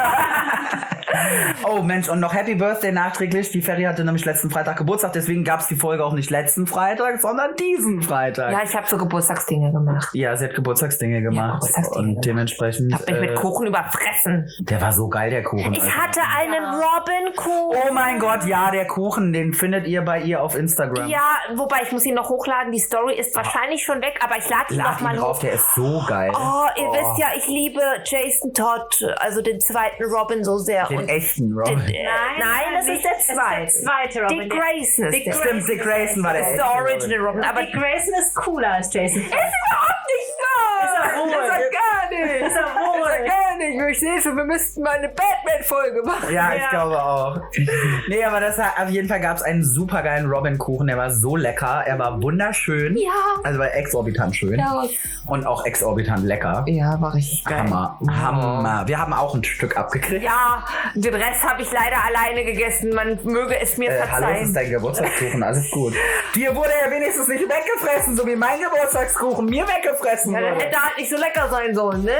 Oh Mensch, und noch Happy Birthday nachträglich. Die Ferry hatte nämlich letzten Freitag Geburtstag, deswegen gab es die Folge auch nicht letzten Freitag, sondern diesen Freitag. Ja, ich habe so Geburtstagsdinge gemacht. Ja, sie hat Geburtstagsdinge gemacht. Und dementsprechend. Ich hab mich mit Kuchen überfressen. Der war so geil, der Kuchen. Ich hatte einen Robin-Kuchen. Oh mein Gott, ja, der Kuchen, den findet ihr bei ihr auf Instagram. Ja, wobei ich muss ihn noch hochladen. Die Story ist wahrscheinlich schon weg, aber ich lade ihn noch mal drauf, hoch. Der ist so geil. Oh, ihr wisst ja, ich liebe Jason Todd, also den zweiten Robin so sehr. Den echten Robin. Nein, das ist der zweite Robin. Dick Grayson ist der. Stimmt, Dick Grayson war der Das ist echte der Original Robin. Aber Dick Grayson ist cooler als Jason. ist überhaupt nicht wahr. Ist er wohl. Ist er gar nicht. Ist er wohl. Ist er gar nicht. Ich sehe schon, wir müssten mal eine Batman-Folge machen. Ja, ich glaube auch. Nee, aber auf jeden Fall gab es einen super geilen Robin-Kuchen. Der war so lecker. Er war wunderschön. Ja. Also war exorbitant schön. Ja. Und auch exorbitant lecker. Ja, war richtig geil. Hammer. Wir haben auch ein Stück abgekriegt. Ja, den Rest habe ich leider alleine gegessen. Man möge es mir Hallo, es ist verzeihen. dein Geburtstagskuchen, alles gut. Dir wurde ja wenigstens nicht weggefressen, so wie mein Geburtstagskuchen mir weggefressen Ja, wurde. der hätte halt nicht so lecker sein sollen, ne?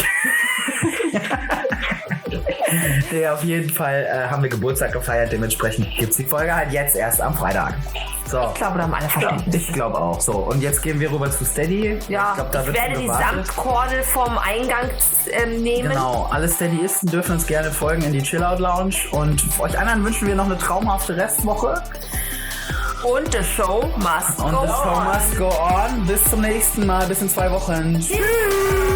Nee, auf jeden Fall haben wir Geburtstag gefeiert, dementsprechend gibt es die Folge halt jetzt erst am Freitag. So. Ich glaube, da haben alle verstanden. Ich glaube auch. So, und jetzt gehen wir rüber zu Steady. Ja, ich werde die Samtkordel vom Eingang nehmen. Genau, alle Steadyisten dürfen uns gerne folgen in die Chillout Lounge. Und euch anderen wünschen wir noch eine traumhafte Restwoche. Und the show must go on. Bis zum nächsten Mal, bis in 2 Wochen. Tschüss.